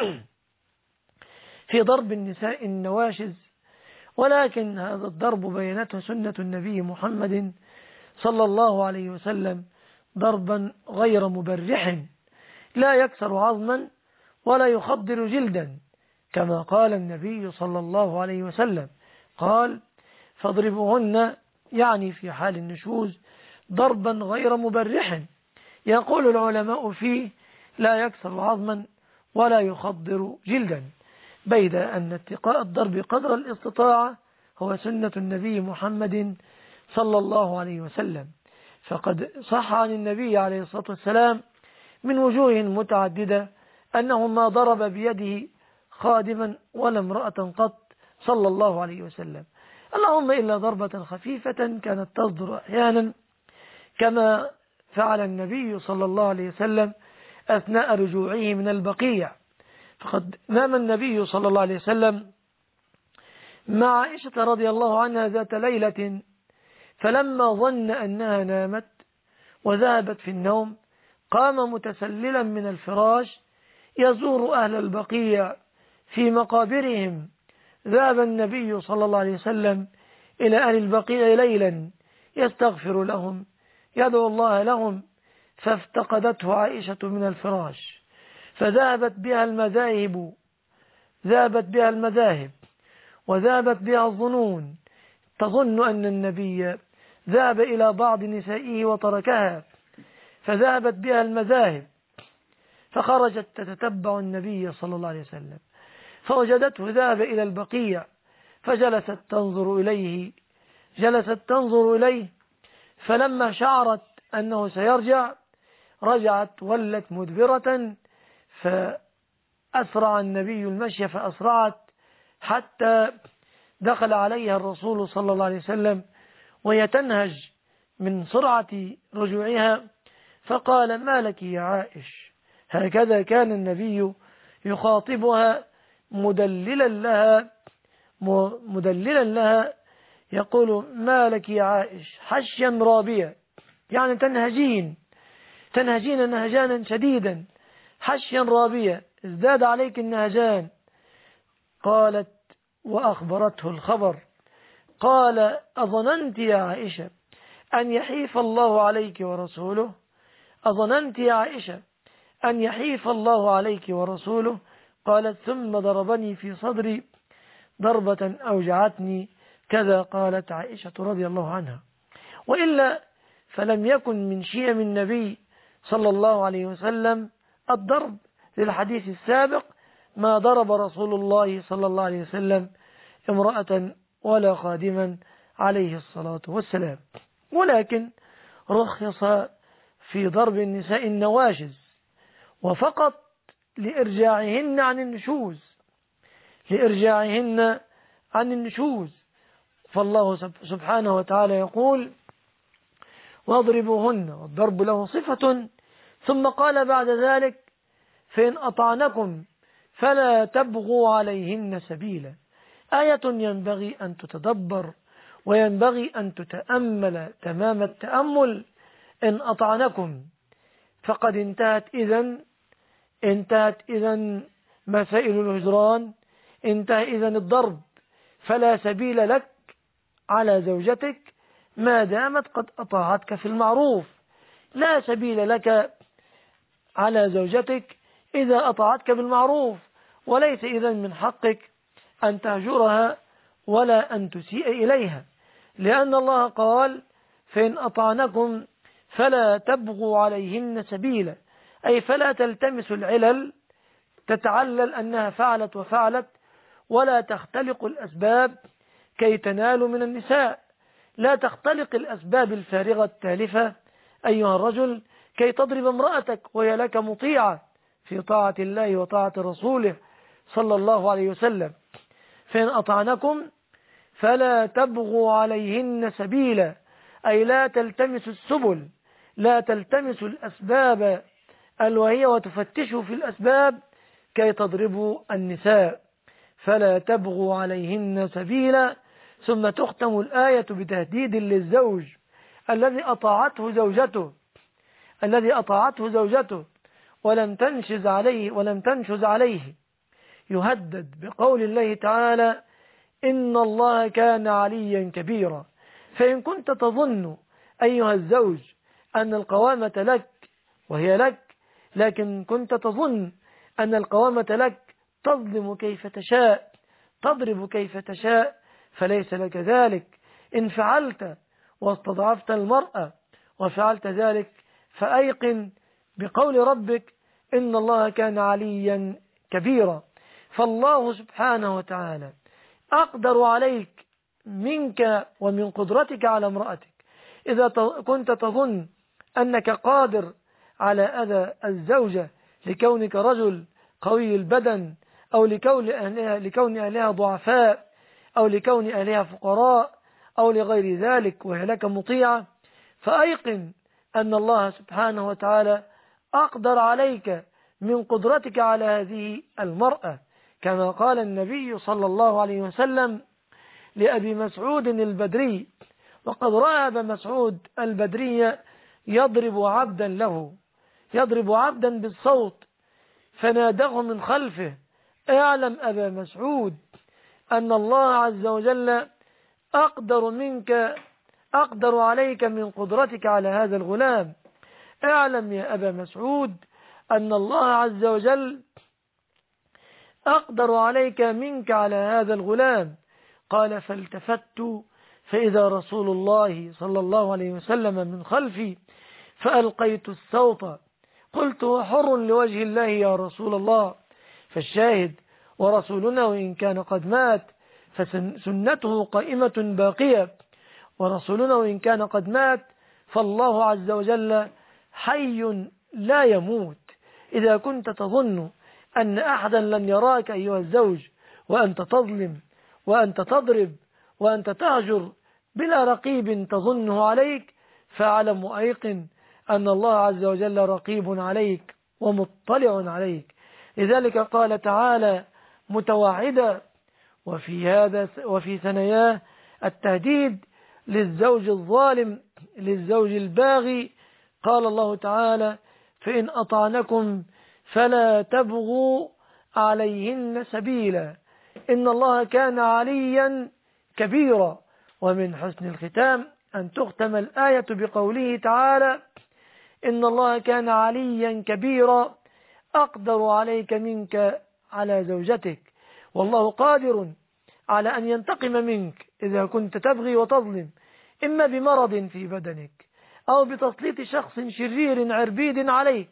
في ضرب النساء النواشز، ولكن هذا الضرب بينته سنة النبي محمد صلى الله عليه وسلم ضربا غير مبرح لا يكسر عظما ولا يخضر جلدا، كما قال النبي صلى الله عليه وسلم قال: فاضربوهن، يعني في حال النشوز، ضربا غير مبرح. يقول العلماء فيه لا يكسر عظما ولا يخضر جلدا، بيد أن اتقاء الضرب قدر الاستطاعة هو سنة النبي محمد صلى الله عليه وسلم، فقد صح عن النبي عليه الصلاة والسلام من وجوه متعددة أنه ما ضرب بيده خادما ولا امرأة قط صلى الله عليه وسلم، اللهم إلا ضربة خفيفة كانت تصدر أحيانا، كما فعل النبي صلى الله عليه وسلم أثناء رجوعه من البقيع. فقد نام النبي صلى الله عليه وسلم مع عائشة رضي الله عنها ذات ليلة، فلما ظن أنها نامت وذهبت في النوم قام متسللا من الفراش يزور أهل البقيع في مقابرهم. ذهب النبي صلى الله عليه وسلم إلى أهل البقيع ليلا يستغفر لهم يدعو الله لهم، فافتقدته عائشة من الفراش، فذهبت بها المذاهب ذهبت بها المذاهب وذهبت بها الظنون، تظن أن النبي ذهب إلى بعض نسائه وتركها، فذهبت بها المذاهب، فخرجت تتتبع النبي صلى الله عليه وسلم فوجدته ذهب إلى البقيع، فجلست تنظر إليه جلست تنظر إليه فلما شعرت أنه سيرجع رجعت ولت مدبرة، فأسرع النبي المشي فأسرعت حتى دخل عليها الرسول صلى الله عليه وسلم وهي تنهج من سرعة رجوعها، فقال: ما لك يا عائش؟ هكذا كان النبي يخاطبها مدللا لها مدللا لها يقول: ما لك يا عائش؟ حشيا رابيا، يعني تنهجين تنهجين نهجانا شديدا، حشيا رابيا، ازداد عليك النهجان. قالت وأخبرته الخبر، قال: أظننت يا عائشة أن يحيف الله عليك ورسوله أظننت يا عائشة أن يحيف الله عليك ورسوله؟ قالت: ثم ضربني في صدري ضربة أوجعتني، كذا قالت عائشة رضي الله عنها. وإلا فلم يكن من شيم النبي صلى الله عليه وسلم الضرب، للحديث السابق: ما ضرب رسول الله صلى الله عليه وسلم امرأة ولا خادما عليه الصلاة والسلام. ولكن رخص في ضرب النساء النواشز، وفقط لإرجاعهن عن النشوز لإرجاعهن عن النشوز فالله سبحانه وتعالى يقول: واضربوهن، والضرب له صفة، ثم قال بعد ذلك: فإن أطعنكم فلا تبغوا عليهن سبيلا. آية ينبغي أن تتدبر وينبغي أن تتأمل تمام التأمل. إن أطعنكم فقد انتهت إذن انتهت إذن مسائل الهجران، انتهى إذن الضرب، فلا سبيل لك على زوجتك ما دامت قد أطاعتك في المعروف، لا سبيل لك على زوجتك إذا أطاعتك بالمعروف، وليس إذن من حقك أن تهجرها ولا أن تسيء إليها، لأن الله قال: فإن أطعنكم فلا تبغوا عليهن سبيلا، أي فلا تلتمسوا العلل تتعلل أنها فعلت وفعلت، ولا تختلق الأسباب كي تنالوا من النساء. لا تختلق الأسباب الفارغة التالفة أيها الرجل كي تضرب امرأتك وهي لك مطيعة في طاعة الله وطاعة رسوله صلى الله عليه وسلم. فإن أطعنكم فلا تبغوا عليهن سبيلا، أي لا تلتمسوا السبل، لا تلتمسوا الأسباب الوهية وتفتشوا في الأسباب كي تضربوا النساء. فلا تبغوا عليهن سبيلا. ثم تختم الآية بتهديد للزوج الذي أطاعته زوجته الذي أطاعته زوجته ولم تنشز عليه ولم تنشز عليه، يهدد بقول الله تعالى: إن الله كان عليا كبيرا. فإن كنت تظن أيها الزوج أن القوامة لك وهي لك، لكن كنت تظن أن القوامة لك تظلم كيف تشاء، تضرب كيف تشاء، فليس لك ذلك. إن فعلت واستضعفت المرأة وفعلت ذلك فأيقن بقول ربك: إن الله كان عليا كبيرا. فالله سبحانه وتعالى أقدر عليك منك ومن قدرتك على امرأتك. إذا كنت تظن أنك قادر على أذى الزوجة لكونك رجل قوي البدن، أو لكون أهلها, لكون أهلها ضعفاء، أو لكون أهلها فقراء، أو لغير ذلك، وهي لك مطيعة، فأيقن أن الله سبحانه وتعالى أقدر عليك من قدرتك على هذه المرأة، كما قال النبي صلى الله عليه وسلم لأبي مسعود البدري، وقد رأى أبا مسعود البدري يضرب عبدا له يضرب عبدا بالصوت، فناداه من خلفه: اعلم أبا مسعود أن الله عز وجل أقدر منك أقدر عليك من قدرتك على هذا الغلام. اعلم يا أبا مسعود أن الله عز وجل أقدر عليك منك على هذا الغلام. قال: فالتفت فإذا رسول الله صلى الله عليه وسلم من خلفي، فألقيت الصوت، قلت: حر لوجه الله يا رسول الله. فالشاهد: ورسولنا وإن كان قد مات فسنته قائمة باقية، ورسولنا وإن كان قد مات فالله عز وجل حي لا يموت. إذا كنت تظن أن أحدا لن يراك أيها الزوج وأنت تظلم وأنت تضرب وأنت تهجر بلا رقيب تظنه عليك، فاعلم وأيقن أن الله عز وجل رقيب عليك ومطلع عليك. لذلك قال تعالى متوعدا وفي هذا وفي ثناياه التهديد للزوج الظالم للزوج الباغي، قال الله تعالى: فإن أطعنكم فلا تبغوا عليهن سبيلا إن الله كان عليا كبيرا. ومن حسن الختام أن تختم الآية بقوله تعالى: إن الله كان عليا كبيرا أقدر عليك منك على زوجتك. والله قادر على أن ينتقم منك إذا كنت تبغي وتظلم، إما بمرض في بدنك أو بتسليط شخص شرير عربيد عليك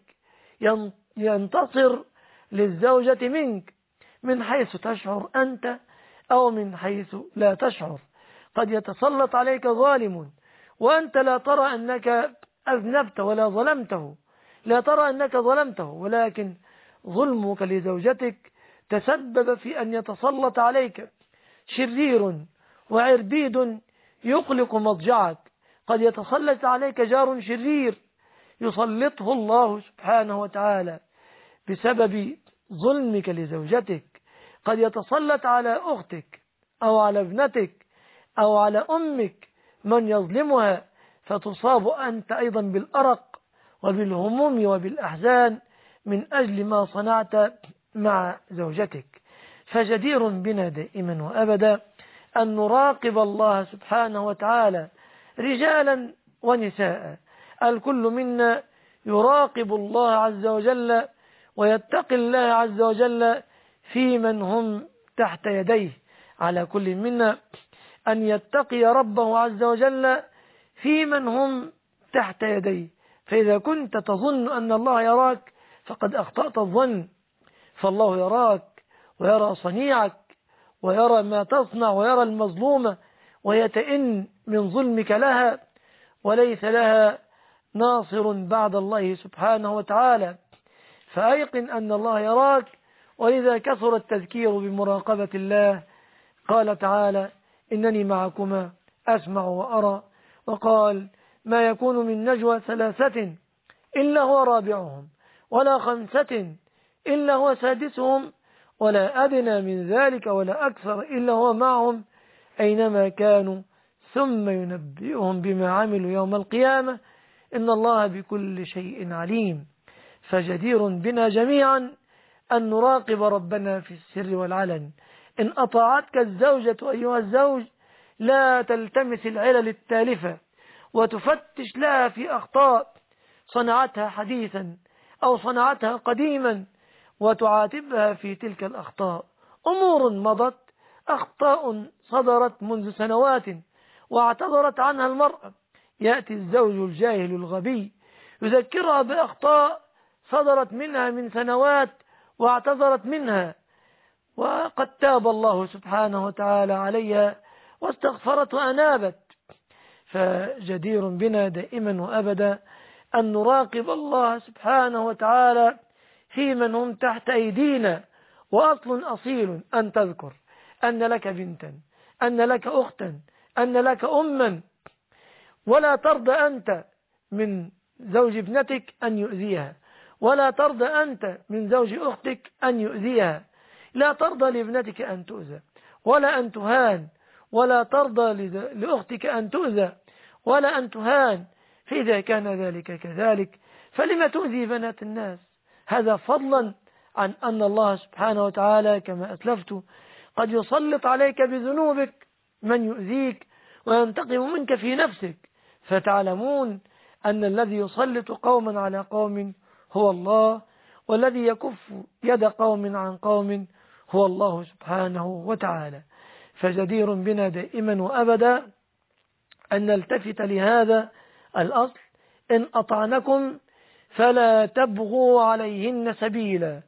ينتصر للزوجة منك من حيث تشعر أنت أو من حيث لا تشعر. قد يتسلط عليك ظالم وأنت لا ترى أنك أذنبت ولا ظلمته لا ترى أنك ظلمته ولكن ظلمك لزوجتك تسبب في أن يتسلط عليك شرير وعربيد يقلق مضجعك. قد يتسلط عليك جار شرير يسلطه الله سبحانه وتعالى بسبب ظلمك لزوجتك. قد يتسلط على أختك أو على ابنتك أو على أمك من يظلمها، فتصاب أنت أيضا بالأرق وبالهموم وبالأحزان من أجل ما صنعت مع زوجتك. فجدير بنا دائما وأبدا أن نراقب الله سبحانه وتعالى رجالا ونساء، الكل منا يراقب الله عز وجل ويتقي الله عز وجل في من هم تحت يديه. على كل منا أن يتقي ربه عز وجل في من هم تحت يديه. فإذا كنت تظن أن الله يراك فقد أخطأت الظن، فالله يراك ويرى صنيعك ويرى ما تصنع ويرى المظلومة ويتئن من ظلمك لها، وليس لها ناصر بعد الله سبحانه وتعالى. فأيقن أن الله يراك، ولذا كثر التذكير بمراقبة الله. قال تعالى: إنني معكما أسمع وأرى. وقال: ما يكون من نجوى ثلاثة إلا هو رابعهم ولا خمسة إلا هو سادسهم ولا أدنى من ذلك ولا أكثر إلا هو معهم أينما كانوا ثم ينبئهم بما عملوا يوم القيامة إن الله بكل شيء عليم. فجدير بنا جميعا أن نراقب ربنا في السر والعلن. إن أطاعتك الزوجة أيها الزوج لا تلتمس العلل التالفة وتفتش لها في أخطاء صنعتها حديثا أو صنعتها قديما وتعاتبها في تلك الأخطاء. أمور مضت، أخطاء صدرت منذ سنوات واعتذرت عنها المرأة، يأتي الزوج الجاهل الغبي يذكرها بأخطاء صدرت منها من سنوات واعتذرت منها وقد تاب الله سبحانه وتعالى عليها واستغفرت وأنابت. فجدير بنا دائما وأبدا أن نراقب الله سبحانه وتعالى في من هم تحت أيدينا. وأصل أصيل أن تذكر أن لك بنتا، أن لك أختا، أن لك أما، ولا ترضى أنت من زوج ابنتك أن يؤذيها، ولا ترضى أنت من زوج أختك أن يؤذيها. لا ترضى لابنتك أن تؤذى ولا أن تهان، ولا ترضى لأختك أن تؤذى ولا أن تهان. فإذا كان ذلك كذلك فلما تؤذي بنات الناس؟ هذا فضلا عن أن الله سبحانه وتعالى كما أسلفت قد يسلط عليك بذنوبك من يؤذيك وينتقم منك في نفسك. فتعلمون أن الذي يسلط قوما على قوم هو الله، والذي يكف يد قوم عن قوم هو الله سبحانه وتعالى. فجدير بنا دائما وأبدا أن نلتفت لهذا الأصل: إن أطعنكم فلا تبغوا عليهن سبيلا.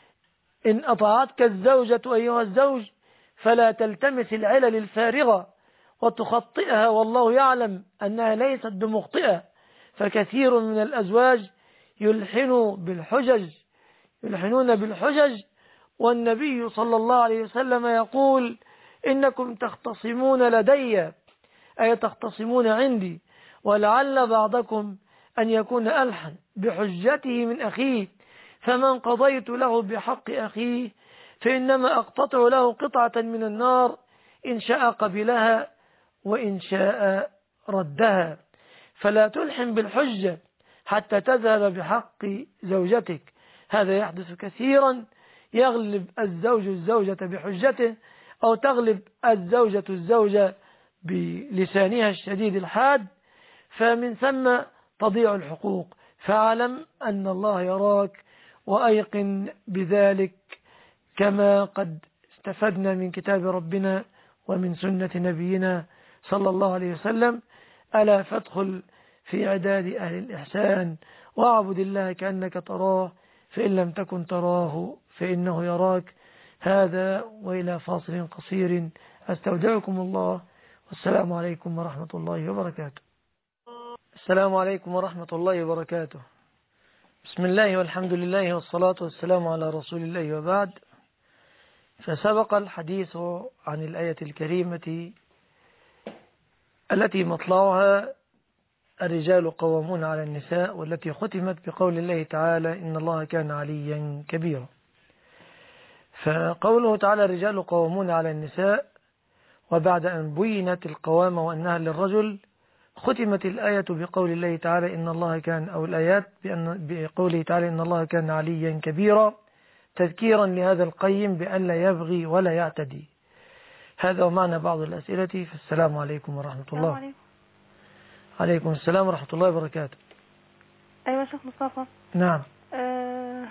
إن أطاعتك الزوجة أيها الزوج فلا تلتمس العلل الفارغة وتخطئها، والله يعلم أنها ليست بمخطئة. فكثير من الأزواج يلحنوا بالحجج يلحنون بالحجج والنبي صلى الله عليه وسلم يقول: إنكم تختصمون لدي، أي تختصمون عندي، ولعل بعضكم أن يكون ألحن بحجته من أخيه، فمن قضيت له بحق أخيه فإنما أقتطع له قطعة من النار، إن شاء قبلها وإن شاء ردها. فلا تلحن بالحجة حتى تذهب بحق زوجتك. هذا يحدث كثيرا، يغلب الزوج الزوجة بحجته أو تغلب الزوجة الزوجة بلسانها الشديد الحاد، فمن ثم تضيع الحقوق. فاعلم أن الله يراك وأيقن بذلك، كما قد استفدنا من كتاب ربنا ومن سنة نبينا صلى الله عليه وسلم: ألا فادخل في عداد أهل الإحسان واعبد الله كأنك تراه فإن لم تكن تراه فإنه يراك. هذا وإلى فاصل قصير أستودعكم الله، والسلام عليكم ورحمة الله وبركاته. السلام عليكم ورحمة الله وبركاته. بسم الله والحمد لله والصلاة والسلام على رسول الله، وبعد. فسبق الحديث عن الآية الكريمة التي مطلعها الرجال قوامون على النساء، والتي ختمت بقول الله تعالى: إن الله كان عليا كبيرا. فقوله تعالى: الرجال قوامون على النساء، وبعد أن بينت القوامة وأنها للرجل ختمت الآية بقول الله تعالى: إن الله كان، أو الآيات بأن بقوله تعالى: إن الله كان عليا كبيرا، تذكيرا لهذا القيم بأن لا يبغي ولا يعتدي. هذا ومعنى بعض الأسئلة. فالسلام عليكم ورحمة الله. عليكم. عليكم السلام ورحمة الله وبركاته. أيوة شيخ مصطفى. نعم. أه...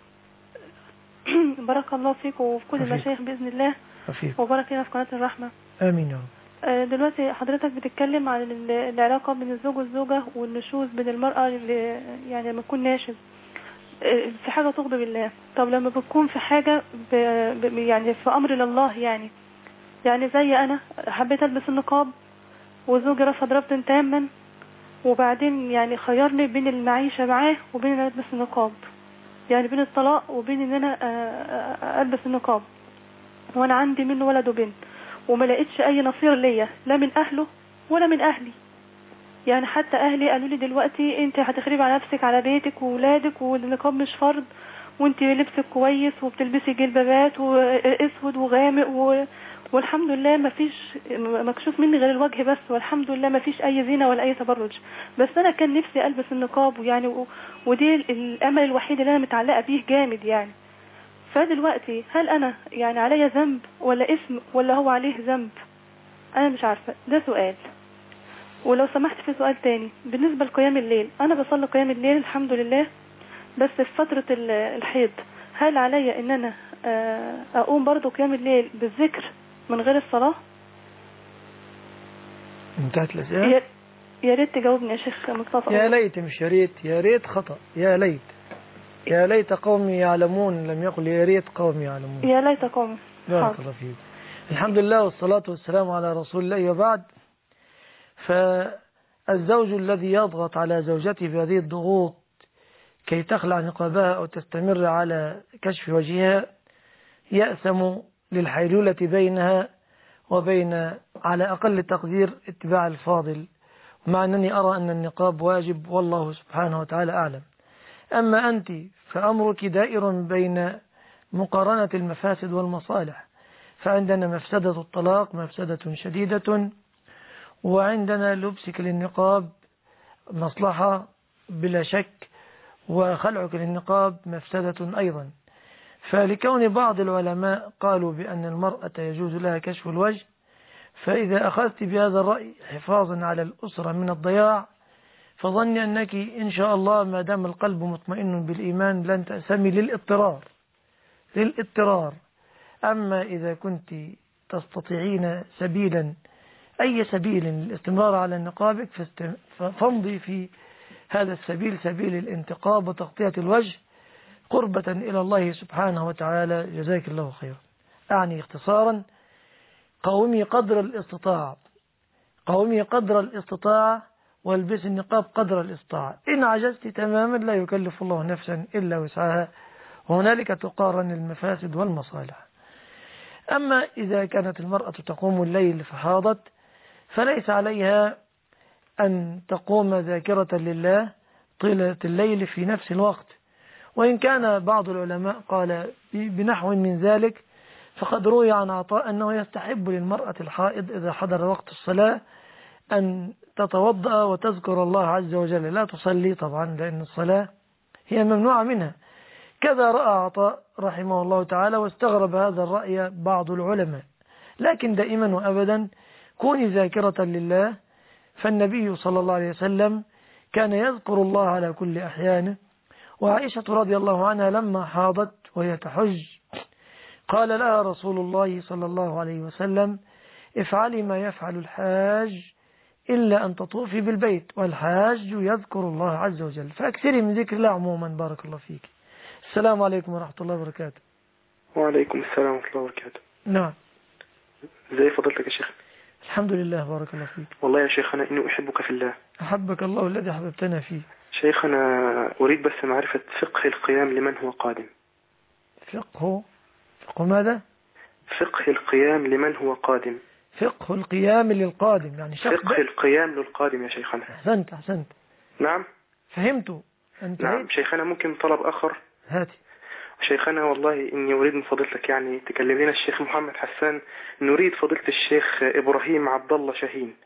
بارك الله فيك وفي كل المشايخ بإذن الله، أفيك. وبارك لنا في قناة الرحمة. آمين يا رب. أه دلوقتي حضرتك بتتكلم عن العلاقة بين الزوج والزوجة والنشوز بين المرأة اللي يعني لما تكون ناشز أه في حاجة تغضب الله. طب لما بتكون في حاجة ب... ب... يعني في أمر لله، يعني يعني زي أنا حبيت ألبس النقاب وزوجي رفض رفضا تاما، وبعدين يعني خيرني بين المعيشة معاه وبين ان البس النقاب، يعني بين الطلاق وبين ان انا البس النقاب، وانا عندي منه ولد وبنت، وما لقيتش اي نصير ليا لا من اهله ولا من اهلي. يعني حتى اهلي قالوا لي دلوقتي انت هتخربي على نفسك على بيتك وولادك، والنقاب مش فرض وانت لبسك كويس وبتلبسي جلبابات واسود وغامق و... والحمد لله ما فيش مكشوف مني غير الوجه بس، والحمد لله ما فيش اي زينه ولا اي تبرج. بس انا كان نفسي البس النقاب ويعني و... ودي الامل الوحيد اللي انا متعلقه بيه جامد يعني. فدلوقتي هل انا يعني عليا ذنب ولا اسم ولا هو عليه ذنب؟ انا مش عارفه، ده سؤال. ولو سمحت في سؤال تاني بالنسبه لقيام الليل، انا بصلي قيام الليل الحمد لله، بس في فتره الحيض هل عليا ان انا اقوم برضو قيام الليل بالذكر من غير الصلاه؟ انتهت الاسئله. يا ريت تجاوبني يا شيخ مصطفى. يا ليت، مش يا ريت، يا ريت خطأ، يا ليت. يا ليت قومي يعلمون، لم يقل يا ريت قومي يعلمون. يا ليت قومي. بارك الله فيك. الحمد لله والصلاة والسلام على رسول الله، وبعد. فالزوج الذي يضغط على زوجته بهذه الضغوط كي تخلع نقابها أو تستمر على كشف وجهها يأثم للحيلولة بينها وبين على أقل تقدير اتباع الفاضل، مع أنني أرى أن النقاب واجب والله سبحانه وتعالى أعلم. أما أنت فأمرك دائر بين مقارنة المفاسد والمصالح، فعندنا مفسدة الطلاق مفسدة شديدة، وعندنا لبسك للنقاب مصلحة بلا شك، وخلعك للنقاب مفسدة أيضا. فلكون بعض العلماء قالوا بأن المرأة يجوز لها كشف الوجه، فإذا أخذت بهذا الرأي حفاظا على الأسرة من الضياع، فظني أنك إن شاء الله ما دام القلب مطمئن بالإيمان لن تأسمي للإضطرار للإضطرار أما إذا كنت تستطيعين سبيلا أي سبيل للاستمرار على نقابك فامضي في هذا السبيل، سبيل الانتقاب وتغطية الوجه قربة إلى الله سبحانه وتعالى. جزاك الله خيرا. أعني اختصارا، قومي قدر الاستطاعة قومي قدر الاستطاعة والبس النقاب قدر الاستطاعة. إن عجزت تماما لا يكلف الله نفسا إلا وسعها، وهنالك تقارن المفاسد والمصالح. أما إذا كانت المرأة تقوم الليل فحاضت فليس عليها أن تقوم ذاكرة لله طيلة الليل في نفس الوقت، وإن كان بعض العلماء قال بنحو من ذلك، فقد روي عن عطاء أنه يستحب للمرأة الحائض إذا حضر وقت الصلاة أن تتوضأ وتذكر الله عز وجل، لا تصلي طبعا لأن الصلاة هي ممنوعة منها. كذا رأى عطاء رحمه الله تعالى، واستغرب هذا الرأي بعض العلماء. لكن دائما وأبدا كوني ذاكرة لله، فالنبي صلى الله عليه وسلم كان يذكر الله على كل أحيانه. وعائشة رضي الله عنها لما حاضت وهي تحج قال لها رسول الله صلى الله عليه وسلم: افعلي ما يفعل الحاج إلا أن تطوفي بالبيت، والحاج يذكر الله عز وجل، فأكثري من ذكر الله عموما. بارك الله فيك. السلام عليكم ورحمة الله وبركاته. وعليكم السلام ورحمة الله وبركاته. نعم. ازي فضلتك يا شيخ؟ الحمد لله. بارك الله فيك. والله يا شيخ أنا إني أحبك في الله. أحبك الله الذي أحببتنا فيه. شيخ أنا أريد بس معرفة فقه القيام لمن هو قادم. فقه فقه ماذا؟ فقه القيام لمن هو قادم. فقه القيام للقادم يعني شخص. فقه القيام للقادم يا شيخنا. أحسنت أحسنت. نعم فهمت. أنت نعم هيت. شيخنا ممكن طلب آخر؟ هاتي. شيخنا والله إني أريد من فضلتك يعني تكلم لنا الشيخ محمد حسان، نريد فضيلة الشيخ إبراهيم عبد الله شاهين.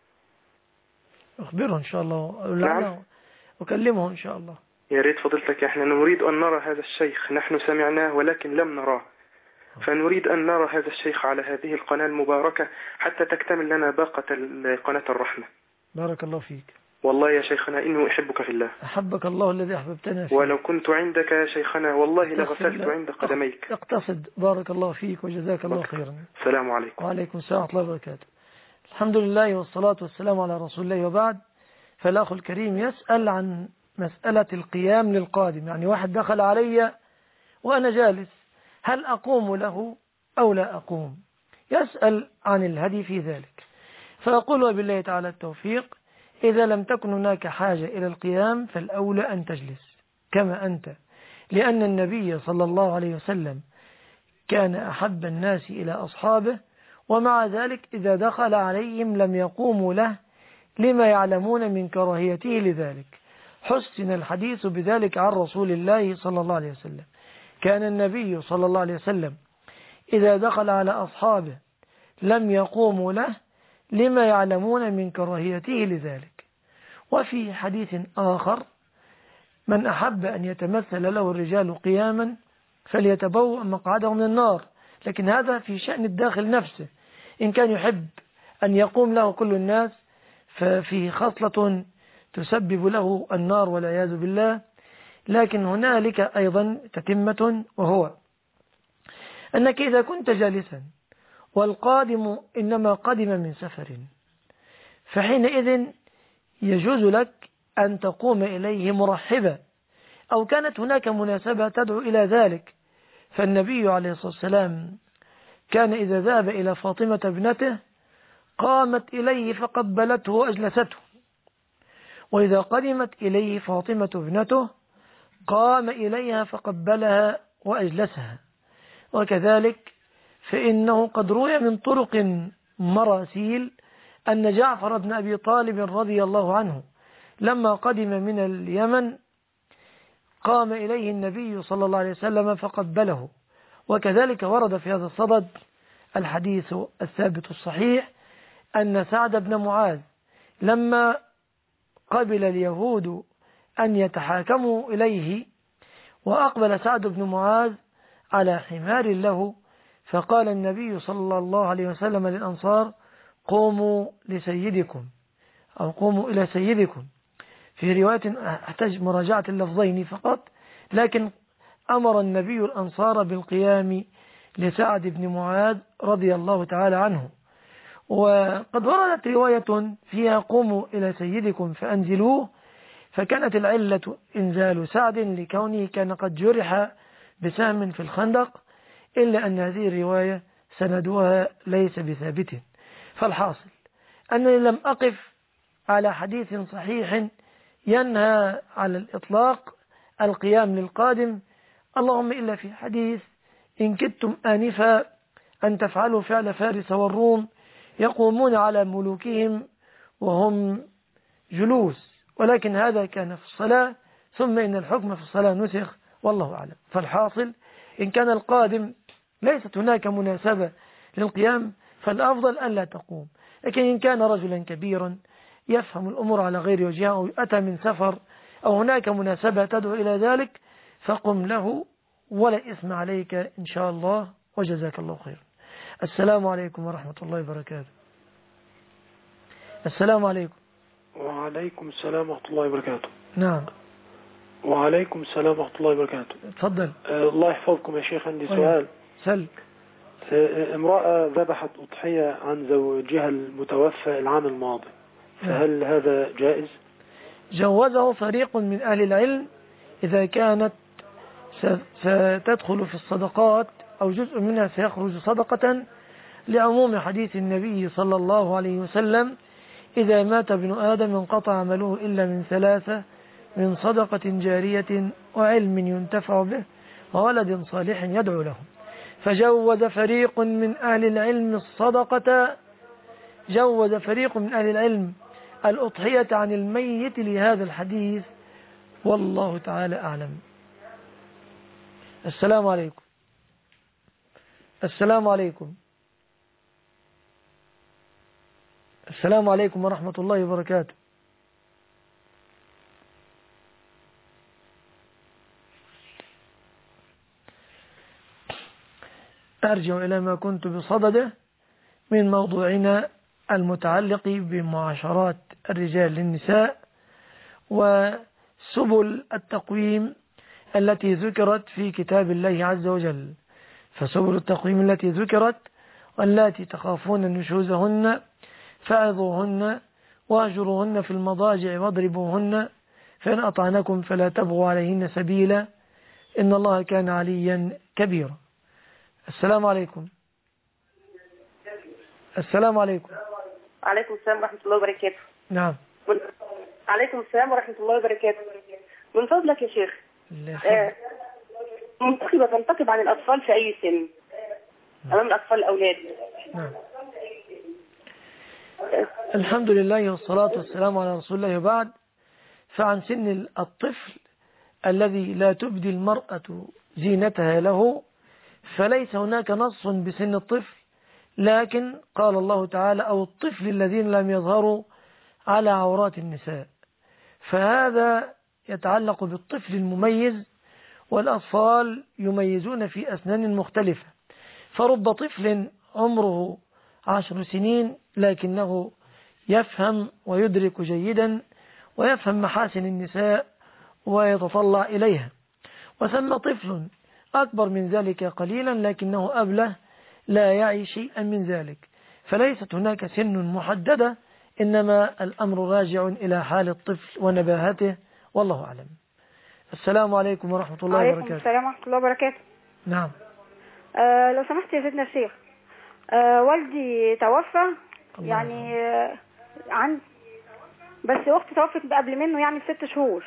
أخبره إن شاء الله. نعم أكلمه إن شاء الله. يا ريت فضيلتك، احنا نريد أن نرى هذا الشيخ، نحن سمعناه ولكن لم نراه، فنريد أن نرى هذا الشيخ على هذه القناة المباركة حتى تكتمل لنا باقة قناة الرحمة. بارك الله فيك. والله يا شيخنا إنه أحبك في الله. أحبك الله الذي أحببتنا فيه. ولو كنت عندك يا شيخنا والله لغسلت عند قدميك. اقتصد. بارك الله فيك وجزاك الله خيرا. السلام عليكم. وعليكم السلام ورحمة الله وبركاته. الحمد لله والصلاة والسلام على رسول الله، وبعد. فالأخ الكريم يسأل عن مسألة القيام للقادم، يعني واحد دخل علي وأنا جالس، هل أقوم له أو لا أقوم؟ يسأل عن الهدي في ذلك، فأقول وبالله تعالى التوفيق: إذا لم تكن هناك حاجة إلى القيام فالأولى أن تجلس كما أنت، لأن النبي صلى الله عليه وسلم كان أحب الناس إلى أصحابه، ومع ذلك إذا دخل عليهم لم يقوموا له لما يعلمون من كراهيته لذلك. حسن الحديث بذلك عن رسول الله صلى الله عليه وسلم. كان النبي صلى الله عليه وسلم إذا دخل على أصحابه لم يقوموا له لما يعلمون من كراهيته لذلك. وفي حديث آخر: من أحب أن يتمثل له الرجال قياما فليتبوأ مقعده من النار. لكن هذا في شأن الداخل نفسه، إن كان يحب أن يقوم له كل الناس ففيه خصلة تسبب له النار والعياذ بالله. لكن هنالك أيضا تتمة، وهو أنك إذا كنت جالسا والقادم إنما قدم من سفر، فحينئذ يجوز لك أن تقوم إليه مرحبا، أو كانت هناك مناسبة تدعو إلى ذلك. فالنبي عليه الصلاة والسلام كان إذا ذهب إلى فاطمة ابنته قامت إليه فقبلته وأجلسته، وإذا قدمت إليه فاطمة ابنته قام إليها فقبلها وأجلسها. وكذلك فإنه قد روي من طرق مراسيل أن جعفر بن أبي طالب رضي الله عنه لما قدم من اليمن قام إليه النبي صلى الله عليه وسلم فقبله. وكذلك ورد في هذا الصدد الحديث الثابت الصحيح أن سعد بن معاذ لما قبل اليهود أن يتحاكموا إليه وأقبل سعد بن معاذ على حمار له، فقال النبي صلى الله عليه وسلم للأنصار: قوموا لسيدكم، أو قوموا إلى سيدكم. في رواية أحتاج مراجعة اللفظين فقط، لكن أمر النبي الأنصار بالقيام لسعد بن معاذ رضي الله تعالى عنه. وقد وردت رواية فيها: قوموا إلى سيدكم فأنزلوه، فكانت العلة إنزال سعد لكونه كان قد جرح بسهم في الخندق، إلا أن هذه الرواية سندها ليس بثابت. فالحاصل أنني لم أقف على حديث صحيح ينهى على الإطلاق القيام للقادم، اللهم إلا في حديث: إن كدتم آنفا أن تفعلوا فعل فارس والروم يقومون على ملوكهم وهم جلوس، ولكن هذا كان في الصلاة، ثم إن الحكم في الصلاة نسخ، والله أعلم. فالحاصل إن كان القادم ليست هناك مناسبة للقيام فالأفضل أن لا تقوم. لكن إن كان رجلا كبيرا يفهم الأمور على غير وجهها، أو أتى من سفر، أو هناك مناسبة تدعو إلى ذلك، فقم له ولا إثم عليك إن شاء الله، وجزاك الله خير. السلام عليكم ورحمة الله وبركاته. السلام عليكم. وعليكم السلام ورحمة الله وبركاته. نعم. وعليكم السلام ورحمة الله وبركاته. تفضل. أه الله يحفظكم يا شيخ. عندي سؤال. سل. امرأة ذبحت أضحية عن زوجها المتوفى العام الماضي، فهل هذا جائز؟ جوزه فريق من أهل العلم إذا كانت ستدخل في الصدقات أو جزء منها سيخرج صدقة، لعموم حديث النبي صلى الله عليه وسلم: إذا مات ابن آدم انقطع عمله إلا من ثلاثة: من صدقة جارية وعلم ينتفع به وولد صالح يدعو له. فجوز فريق من أهل العلم الصدقة، جوز فريق من أهل العلم الأضحية عن الميت لهذا الحديث، والله تعالى أعلم. السلام عليكم. السلام عليكم. السلام عليكم ورحمة الله وبركاته. أرجع إلى ما كنت بصدده من موضوعنا المتعلق بمعاشرات الرجال للنساء وسبل التقويم التي ذكرت في كتاب الله عز وجل. فسبل التقويم التي ذكرت: واللاتي تخافون نشوزهن فعظوهن واهجروهن في المضاجع واضربوهن فإن أطعنكم فلا تبغوا عليهن سبيلا إن الله كان عليا كبيرا. السلام عليكم. السلام عليكم. عليكم السلام ورحمة الله وبركاته. نعم. عليكم السلام ورحمة الله وبركاته. من فضلك يا شيخ، آه منتقبة تنتقب عن الأطفال في أي سن؟ نعم. أمام الأطفال الأولاد. نعم. الحمد لله والصلاة والسلام على رسول الله. وبعد، فعن سن الطفل الذي لا تبدي المرأة زينتها له، فليس هناك نص بسن الطفل، لكن قال الله تعالى أو الطفل الذين لم يظهروا على عورات النساء، فهذا يتعلق بالطفل المميز، والأطفال يميزون في أسنان مختلفة، فرب طفل عمره عشر سنين لكنه يفهم ويدرك جيدا ويفهم محاسن النساء ويتطلع إليها، وثم طفل أكبر من ذلك قليلا لكنه أبله لا يعي شيئا من ذلك، فليست هناك سن محددة، إنما الأمر راجع إلى حال الطفل ونباهته، والله أعلم. السلام عليكم ورحمة الله وبركاته. وعليكم السلام ورحمة الله وبركاته. نعم. آه لو سمحت يا سيدنا الشيخ، آه والدي توفى يعني آه عن بس أختي توفت قبل منه يعني بست شهور.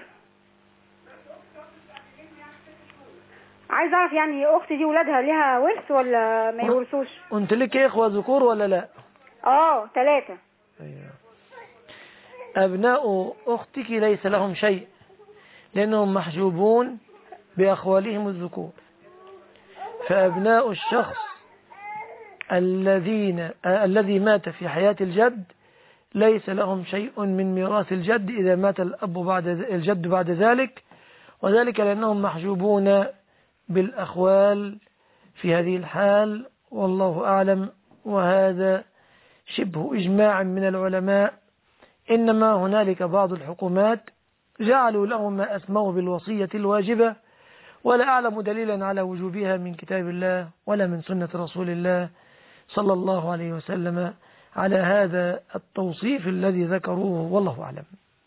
عايز أعرف يعني أختي دي ولادها لها ورث ولا ما يورثوش؟ أنت لك إخوة ذكور ولا لا؟ آه ثلاثة. أيوة. أبناء أختك ليس لهم شيء لأنهم محجوبون بأخوالهم الذكور، فأبناء الشخص الذين آه الذي مات في حياة الجد ليس لهم شيء من ميراث الجد إذا مات الأب بعد الجد بعد ذلك، وذلك لأنهم محجوبون بالأخوال في هذه الحال، والله أعلم. وهذا شبه إجماع من العلماء، إنما هنالك بعض الحكومات جعلوا لهم ما أسموه بالوصية الواجبة، ولا أعلم دليلا على وجوبها من كتاب الله ولا من سنة رسول الله صلى الله عليه وسلم على هذا التوصيف الذي ذكروه، والله أعلم.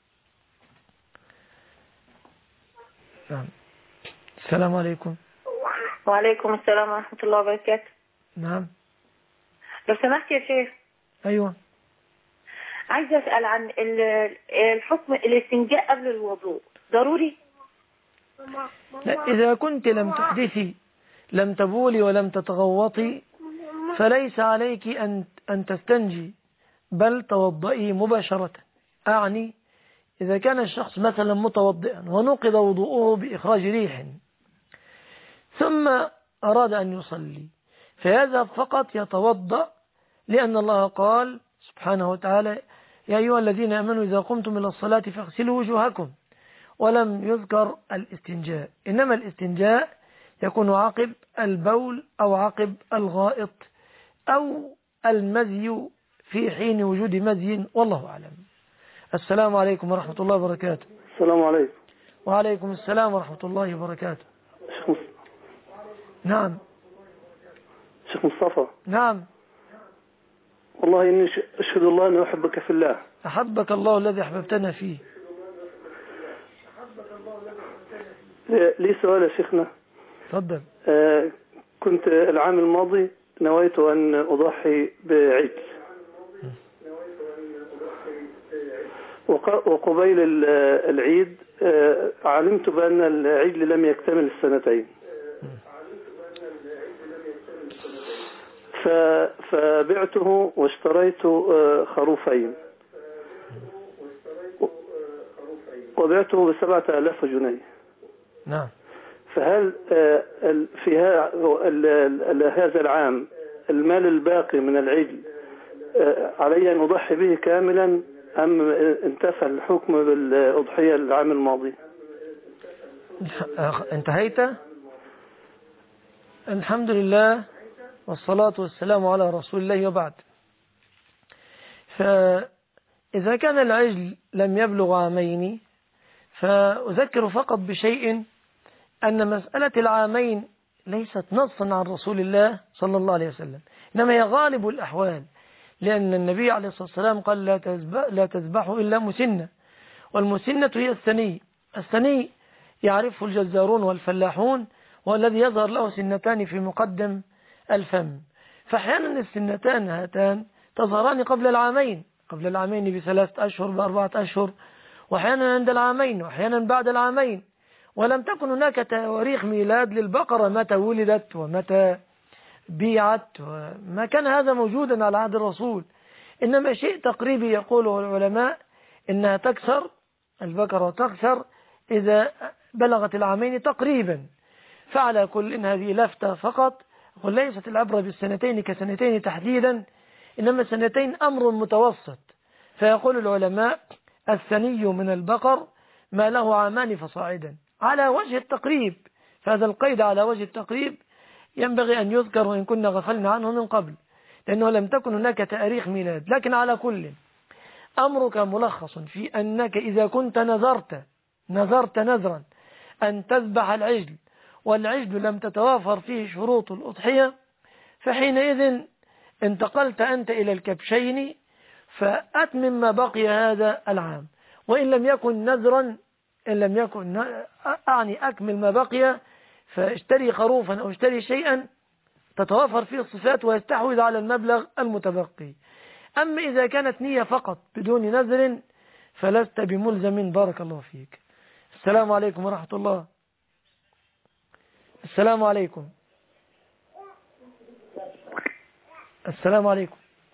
نعم. السلام عليكم. وعليكم السلام ورحمة الله وبركاته. نعم. لو سمحت يا شيخ. أيوة. عايز أسأل عن الحكم الاستنجاء قبل الوضوء ضروري؟ لا، إذا كنت لم تحدثي لم تبولي ولم تتغوطي فليس عليك أن أن تستنجي، بل توضئي مباشرة. أعني إذا كان الشخص مثلا متوضئا ونقض وضوءه بإخراج ريح ثم أراد أن يصلي، فهذا فقط يتوضأ، لأن الله قال سبحانه وتعالى يا أيها الذين آمنوا إذا قمتم إلى الصلاة فاغسلوا وجوهكم، ولم يذكر الاستنجاء، إنما الاستنجاء يكون عقب البول أو عقب الغائط أو المزي في حين وجود مزي، والله أعلم. السلام عليكم ورحمة الله وبركاته. السلام عليكم. وعليكم السلام ورحمة الله وبركاته. شيخ مصطفى. نعم. شيخ مصطفى. نعم. والله إني أشهد الله أني أحبك في الله. أحبك الله الذي أحببتنا فيه. لي سؤال يا شيخنا. تفضل. آه كنت العام الماضي نويت أن أضحي بعيد، وقبيل العيد علمت بأن العيد لم يكتمل السنتين، فبعته واشتريت خروفين وبعته بسبعة آلاف جنيه. نعم. فهل في هذا العام المال الباقي من العيد علي أن أضحي به كاملا أم انتفى الحكم بالأضحية العام الماضي؟ انتهيت؟ الحمد لله والصلاة والسلام على رسول الله، وبعد. فإذا كان العجل لم يبلغ عامين فأذكر فقط بشيء، أن مسألة العامين ليست نصا عن رسول الله صلى الله عليه وسلم، إنما هي غالب الأحوال، لأن النبي عليه الصلاة والسلام قال لا تذبح لا تذبحوا إلا مسنة، والمسنة هي الثني. الثني يعرفه الجزارون والفلاحون، والذي يظهر له سنتان في مقدم الفم، فأحيانا السنتان هاتان تظهران قبل العامين قبل العامين بثلاثة أشهر بأربعة أشهر، وأحيانا عند العامين وأحيانا بعد العامين، ولم تكن هناك تواريخ ميلاد للبقرة متى ولدت ومتى بيعت، وما كان هذا موجودا على عهد الرسول، إنما شيء تقريبي يقوله العلماء إنها تكسر البقرة تكسر إذا بلغت العامين تقريبا. فعلى كل إن هذه لفتة فقط. وليست العبرة بالسنتين كسنتين تحديدا، إنما سنتين أمر متوسط. فيقول العلماء الثني من البقر ما له عامان فصاعدا على وجه التقريب. فهذا القيد على وجه التقريب ينبغي أن يذكر، وإن كنا غفلنا عنه من قبل، لأنه لم تكن هناك تاريخ ميلاد. لكن على كل أمرك ملخص في أنك إذا كنت نذرت نذرت نذرا أن تذبح العجل والعجل لم تتوافر فيه شروط الأضحية، فحينئذ انتقلت أنت إلى الكبشين فأتمم ما بقي هذا العام. وإن لم يكن نذرا، إن لم يكن أعني أكمل ما بقي، فاشتري خروفا أو اشتري شيئا تتوافر فيه الصفات ويستحوذ على المبلغ المتبقي. أما إذا كانت نية فقط بدون نذر فلست بملزم. بارك الله فيك. السلام عليكم ورحمة الله. السلام عليكم. السلام عليكم.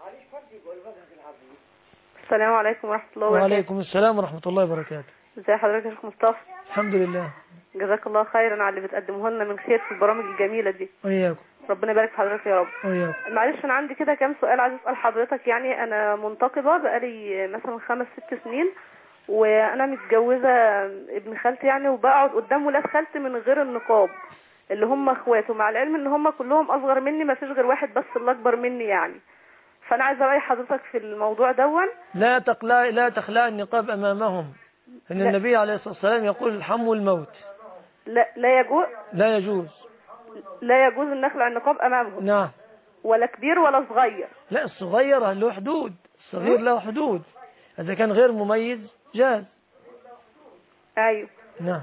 السلام عليكم ورحمة الله وبركاته. وعليكم السلام ورحمة الله وبركاته. ازي حضرتك يا شيخ مصطفى؟ الحمد لله. جزاك الله خيرا على اللي بتقدمه لنا من خير في البرامج الجميلة دي. وإياكم. ربنا يبارك في حضرتك يا رب. وإياكم. معلش أنا عندي كده كام سؤال عايز أسأل حضرتك. يعني أنا منتقبة بقالي مثلا خمس ست سنين، وأنا متجوزة ابن خالتي يعني، وبقعد قدام ولاد خالتي من غير النقاب اللي هم اخواته، مع العلم ان هم كلهم اصغر مني، ما فيش غير واحد بس اللي اكبر مني يعني. فانا عايزه راي حضرتك في الموضوع دون. لا تقلع لا تخلع النقاب امامهم، ان لا. النبي عليه الصلاه والسلام يقول الحم والموت. لا لا يجوز. لا يجوز. لا يجوز ان نخلع النقاب امامهم. نعم. ولا كبير ولا صغير. لا الصغير له حدود، الصغير له حدود، اذا كان غير مميز جاز. ايوه. نعم.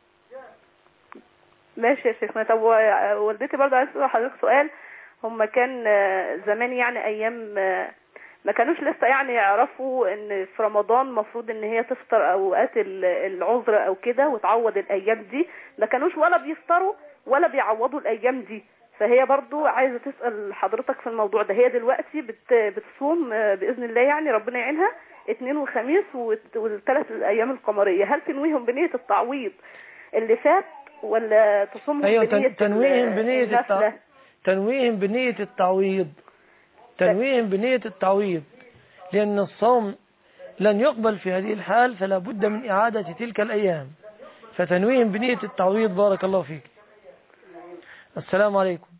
ماشي يا شيخنا. طب والدتي برضه عايز اسال حضرتك سؤال. هم كان زمان يعني ايام ما كانوش لسه يعني يعرفوا ان في رمضان مفروض ان هي تفطر اوقات العذر او كده وتعوض الايام دي، ما كانوش ولا بيفطروا ولا بيعوضوا الايام دي. فهي برضه عايزه تسال حضرتك في الموضوع ده. هي دلوقتي بت بتصوم باذن الله يعني ربنا يعينها اثنين وخميس والثلاث الايام القمريه، هل تنويهم بنيه التعويض اللي فات ولا تصومهم أيوة بنية تنويهم بنية التع... تنويهم بنية التعويض تنويهم بنية التعويض لأن الصوم لن يقبل في هذه الحال، فلا بد من إعادة تلك الأيام، فتنويهم بنية التعويض. بارك الله فيك. السلام عليكم.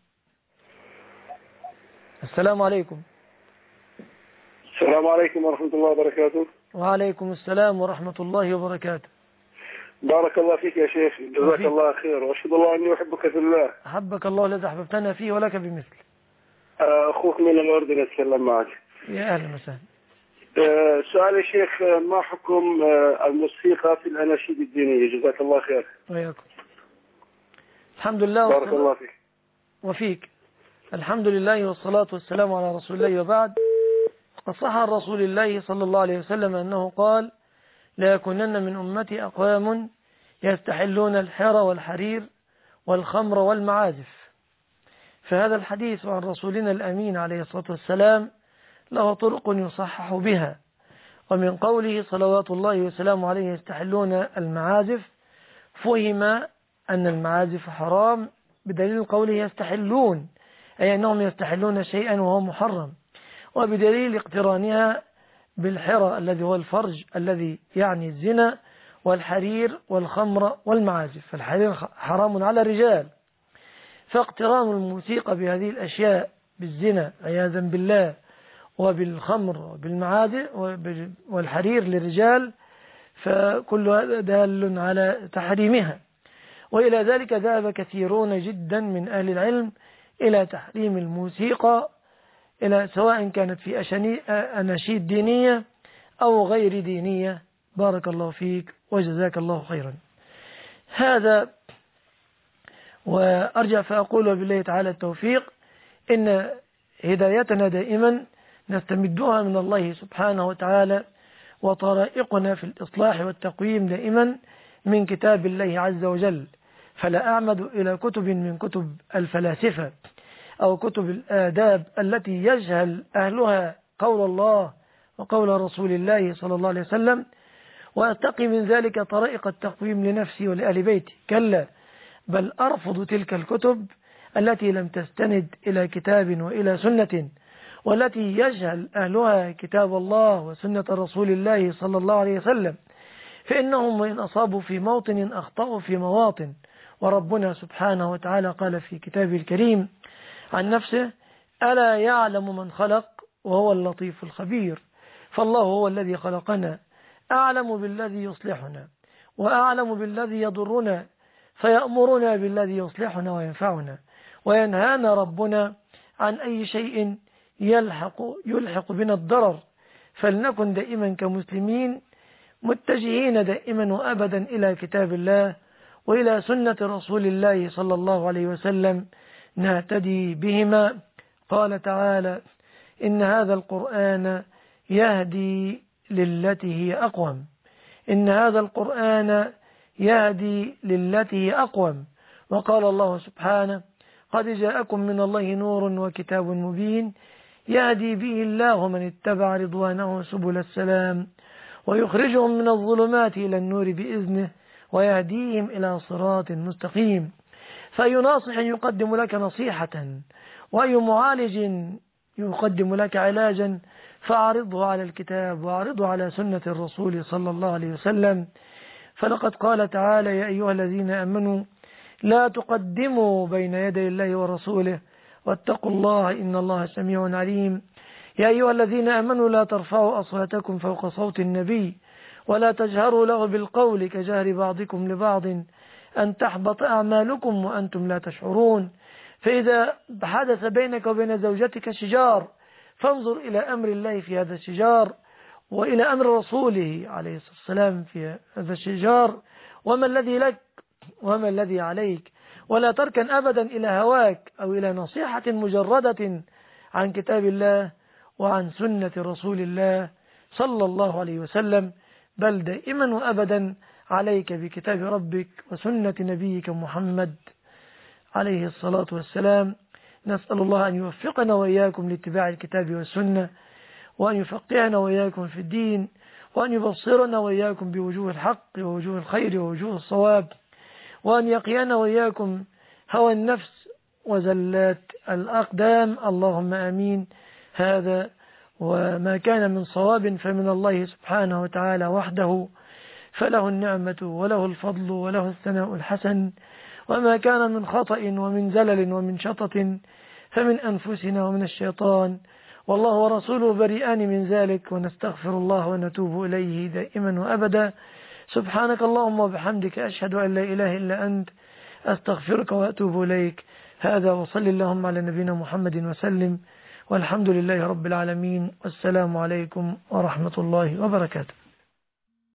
السلام عليكم. السلام عليكم ورحمة الله وبركاته. وعليكم السلام ورحمة الله وبركاته. بارك الله فيك يا شيخ، جزاك الله خير، واشهد الله اني احبك في الله. احبك الله الذي احببتنا فيه ولك بمثل. اخوك من الاردن اتكلم معك. يا اهلا وسهلا. سؤال يا شيخ، ما حكم الموسيقى في الاناشيد الدينيه؟ جزاك الله خير. وياكم. الحمد لله. بارك الله فيك. وفيك. الحمد لله والصلاة والسلام على رسول الله، وبعد. قد صح عن رسول الله صلى الله عليه وسلم أنه قال: لا يكونن من أمتي أقوام يستحلون الحر والحرير والخمر والمعازف. فهذا الحديث عن رسولنا الأمين عليه الصلاة والسلام له طرق يصحح بها. ومن قوله صلوات الله وسلامه عليه يستحلون المعازف، فهم أن المعازف حرام بدليل قوله يستحلون، أي أنهم يستحلون شيئا وهو محرم، وبدليل اقترانها بالحرى الذي هو الفرج الذي يعني الزنا، والحرير والخمر والمعازف. فالحرير حرام على الرجال، فاقتران الموسيقى بهذه الأشياء بالزنا عياذا بالله وبالخمر وبالمعازف والحرير للرجال فكل هذا دال على تحريمها. وإلى ذلك ذهب كثيرون جدا من أهل العلم إلى تحريم الموسيقى، إلى سواء كانت في أناشيد دينية أو غير دينية. بارك الله فيك وجزاك الله خيرا. هذا وأرجع فأقول وبالله تعالى التوفيق، إن هدايتنا دائما نستمدها من الله سبحانه وتعالى، وطرائقنا في الإصلاح والتقويم دائما من كتاب الله عز وجل، فلا أعمد إلى كتب من كتب الفلاسفة أو كتب الآداب التي يجهل أهلها قول الله وقول رسول الله صلى الله عليه وسلم، وأتقي من ذلك طرائق التقويم لنفسي ولأهل بيتي. كلا، بل أرفض تلك الكتب التي لم تستند إلى كتاب وإلى سنة، والتي يجهل أهلها كتاب الله وسنة رسول الله صلى الله عليه وسلم، فإنهم وإن أصابوا في موطن أخطأوا في مواطن. وربنا سبحانه وتعالى قال في كتابه الكريم عن نفسه: ألا يعلم من خلق وهو اللطيف الخبير. فالله هو الذي خلقنا، أعلم بالذي يصلحنا وأعلم بالذي يضرنا، فيأمرنا بالذي يصلحنا وينفعنا، وينهانا ربنا عن أي شيء يلحق, يلحق بنا الضرر. فلنكن دائما كمسلمين متجهين دائما وأبدا إلى كتاب الله وإلى سنة رسول الله صلى الله عليه وسلم نهتدي بهما. قال تعالى: إن هذا القرآن يهدي للتي هي أقوم. إن هذا القرآن يهدي للتي هي أقوم. وقال الله سبحانه: قد جاءكم من الله نور وكتاب مبين يهدي به الله من اتبع رضوانه سبل السلام ويخرجهم من الظلمات إلى النور بإذنه ويهديهم إلى صراط مستقيم. فأي ناصح يقدم لك نصيحة وأي معالج يقدم لك علاجا فأعرضه على الكتاب وأعرضه على سنة الرسول صلى الله عليه وسلم. فلقد قال تعالى: يا أيها الذين آمنوا لا تقدموا بين يدي الله ورسوله واتقوا الله إن الله سميع عليم. يا أيها الذين آمنوا لا ترفعوا أصواتكم فوق صوت النبي ولا تجهروا له بالقول كجهر بعضكم لبعض أن تحبط أعمالكم وأنتم لا تشعرون. فإذا حدث بينك وبين زوجتك شجار فانظر إلى أمر الله في هذا الشجار وإلى أمر رسوله عليه الصلاة والسلام في هذا الشجار، وما الذي لك وما الذي عليك، ولا تركن أبدا إلى هواك أو إلى نصيحة مجردة عن كتاب الله وعن سنة رسول الله صلى الله عليه وسلم، بل دائما وأبدا عليك بكتاب ربك وسنة نبيك محمد عليه الصلاة والسلام. نسأل الله أن يوفقنا وإياكم لاتباع الكتاب والسنة، وأن يفقهنا وإياكم في الدين، وأن يبصرنا وإياكم بوجوه الحق ووجوه الخير ووجوه الصواب، وأن يقينا وإياكم هوى النفس وزلات الأقدام. اللهم آمين. هذا وما كان من صواب فمن الله سبحانه وتعالى وحده، فله النعمة وله الفضل وله الثناء الحسن، وما كان من خطأ ومن زلل ومن شطط فمن أنفسنا ومن الشيطان، والله ورسوله بريئان من ذلك، ونستغفر الله ونتوب إليه دائما وأبدا. سبحانك اللهم وبحمدك أشهد أن لا إله إلا أنت أستغفرك وأتوب إليك. هذا وصل اللهم على نبينا محمد وسلم، والحمد لله رب العالمين، والسلام عليكم ورحمة الله وبركاته.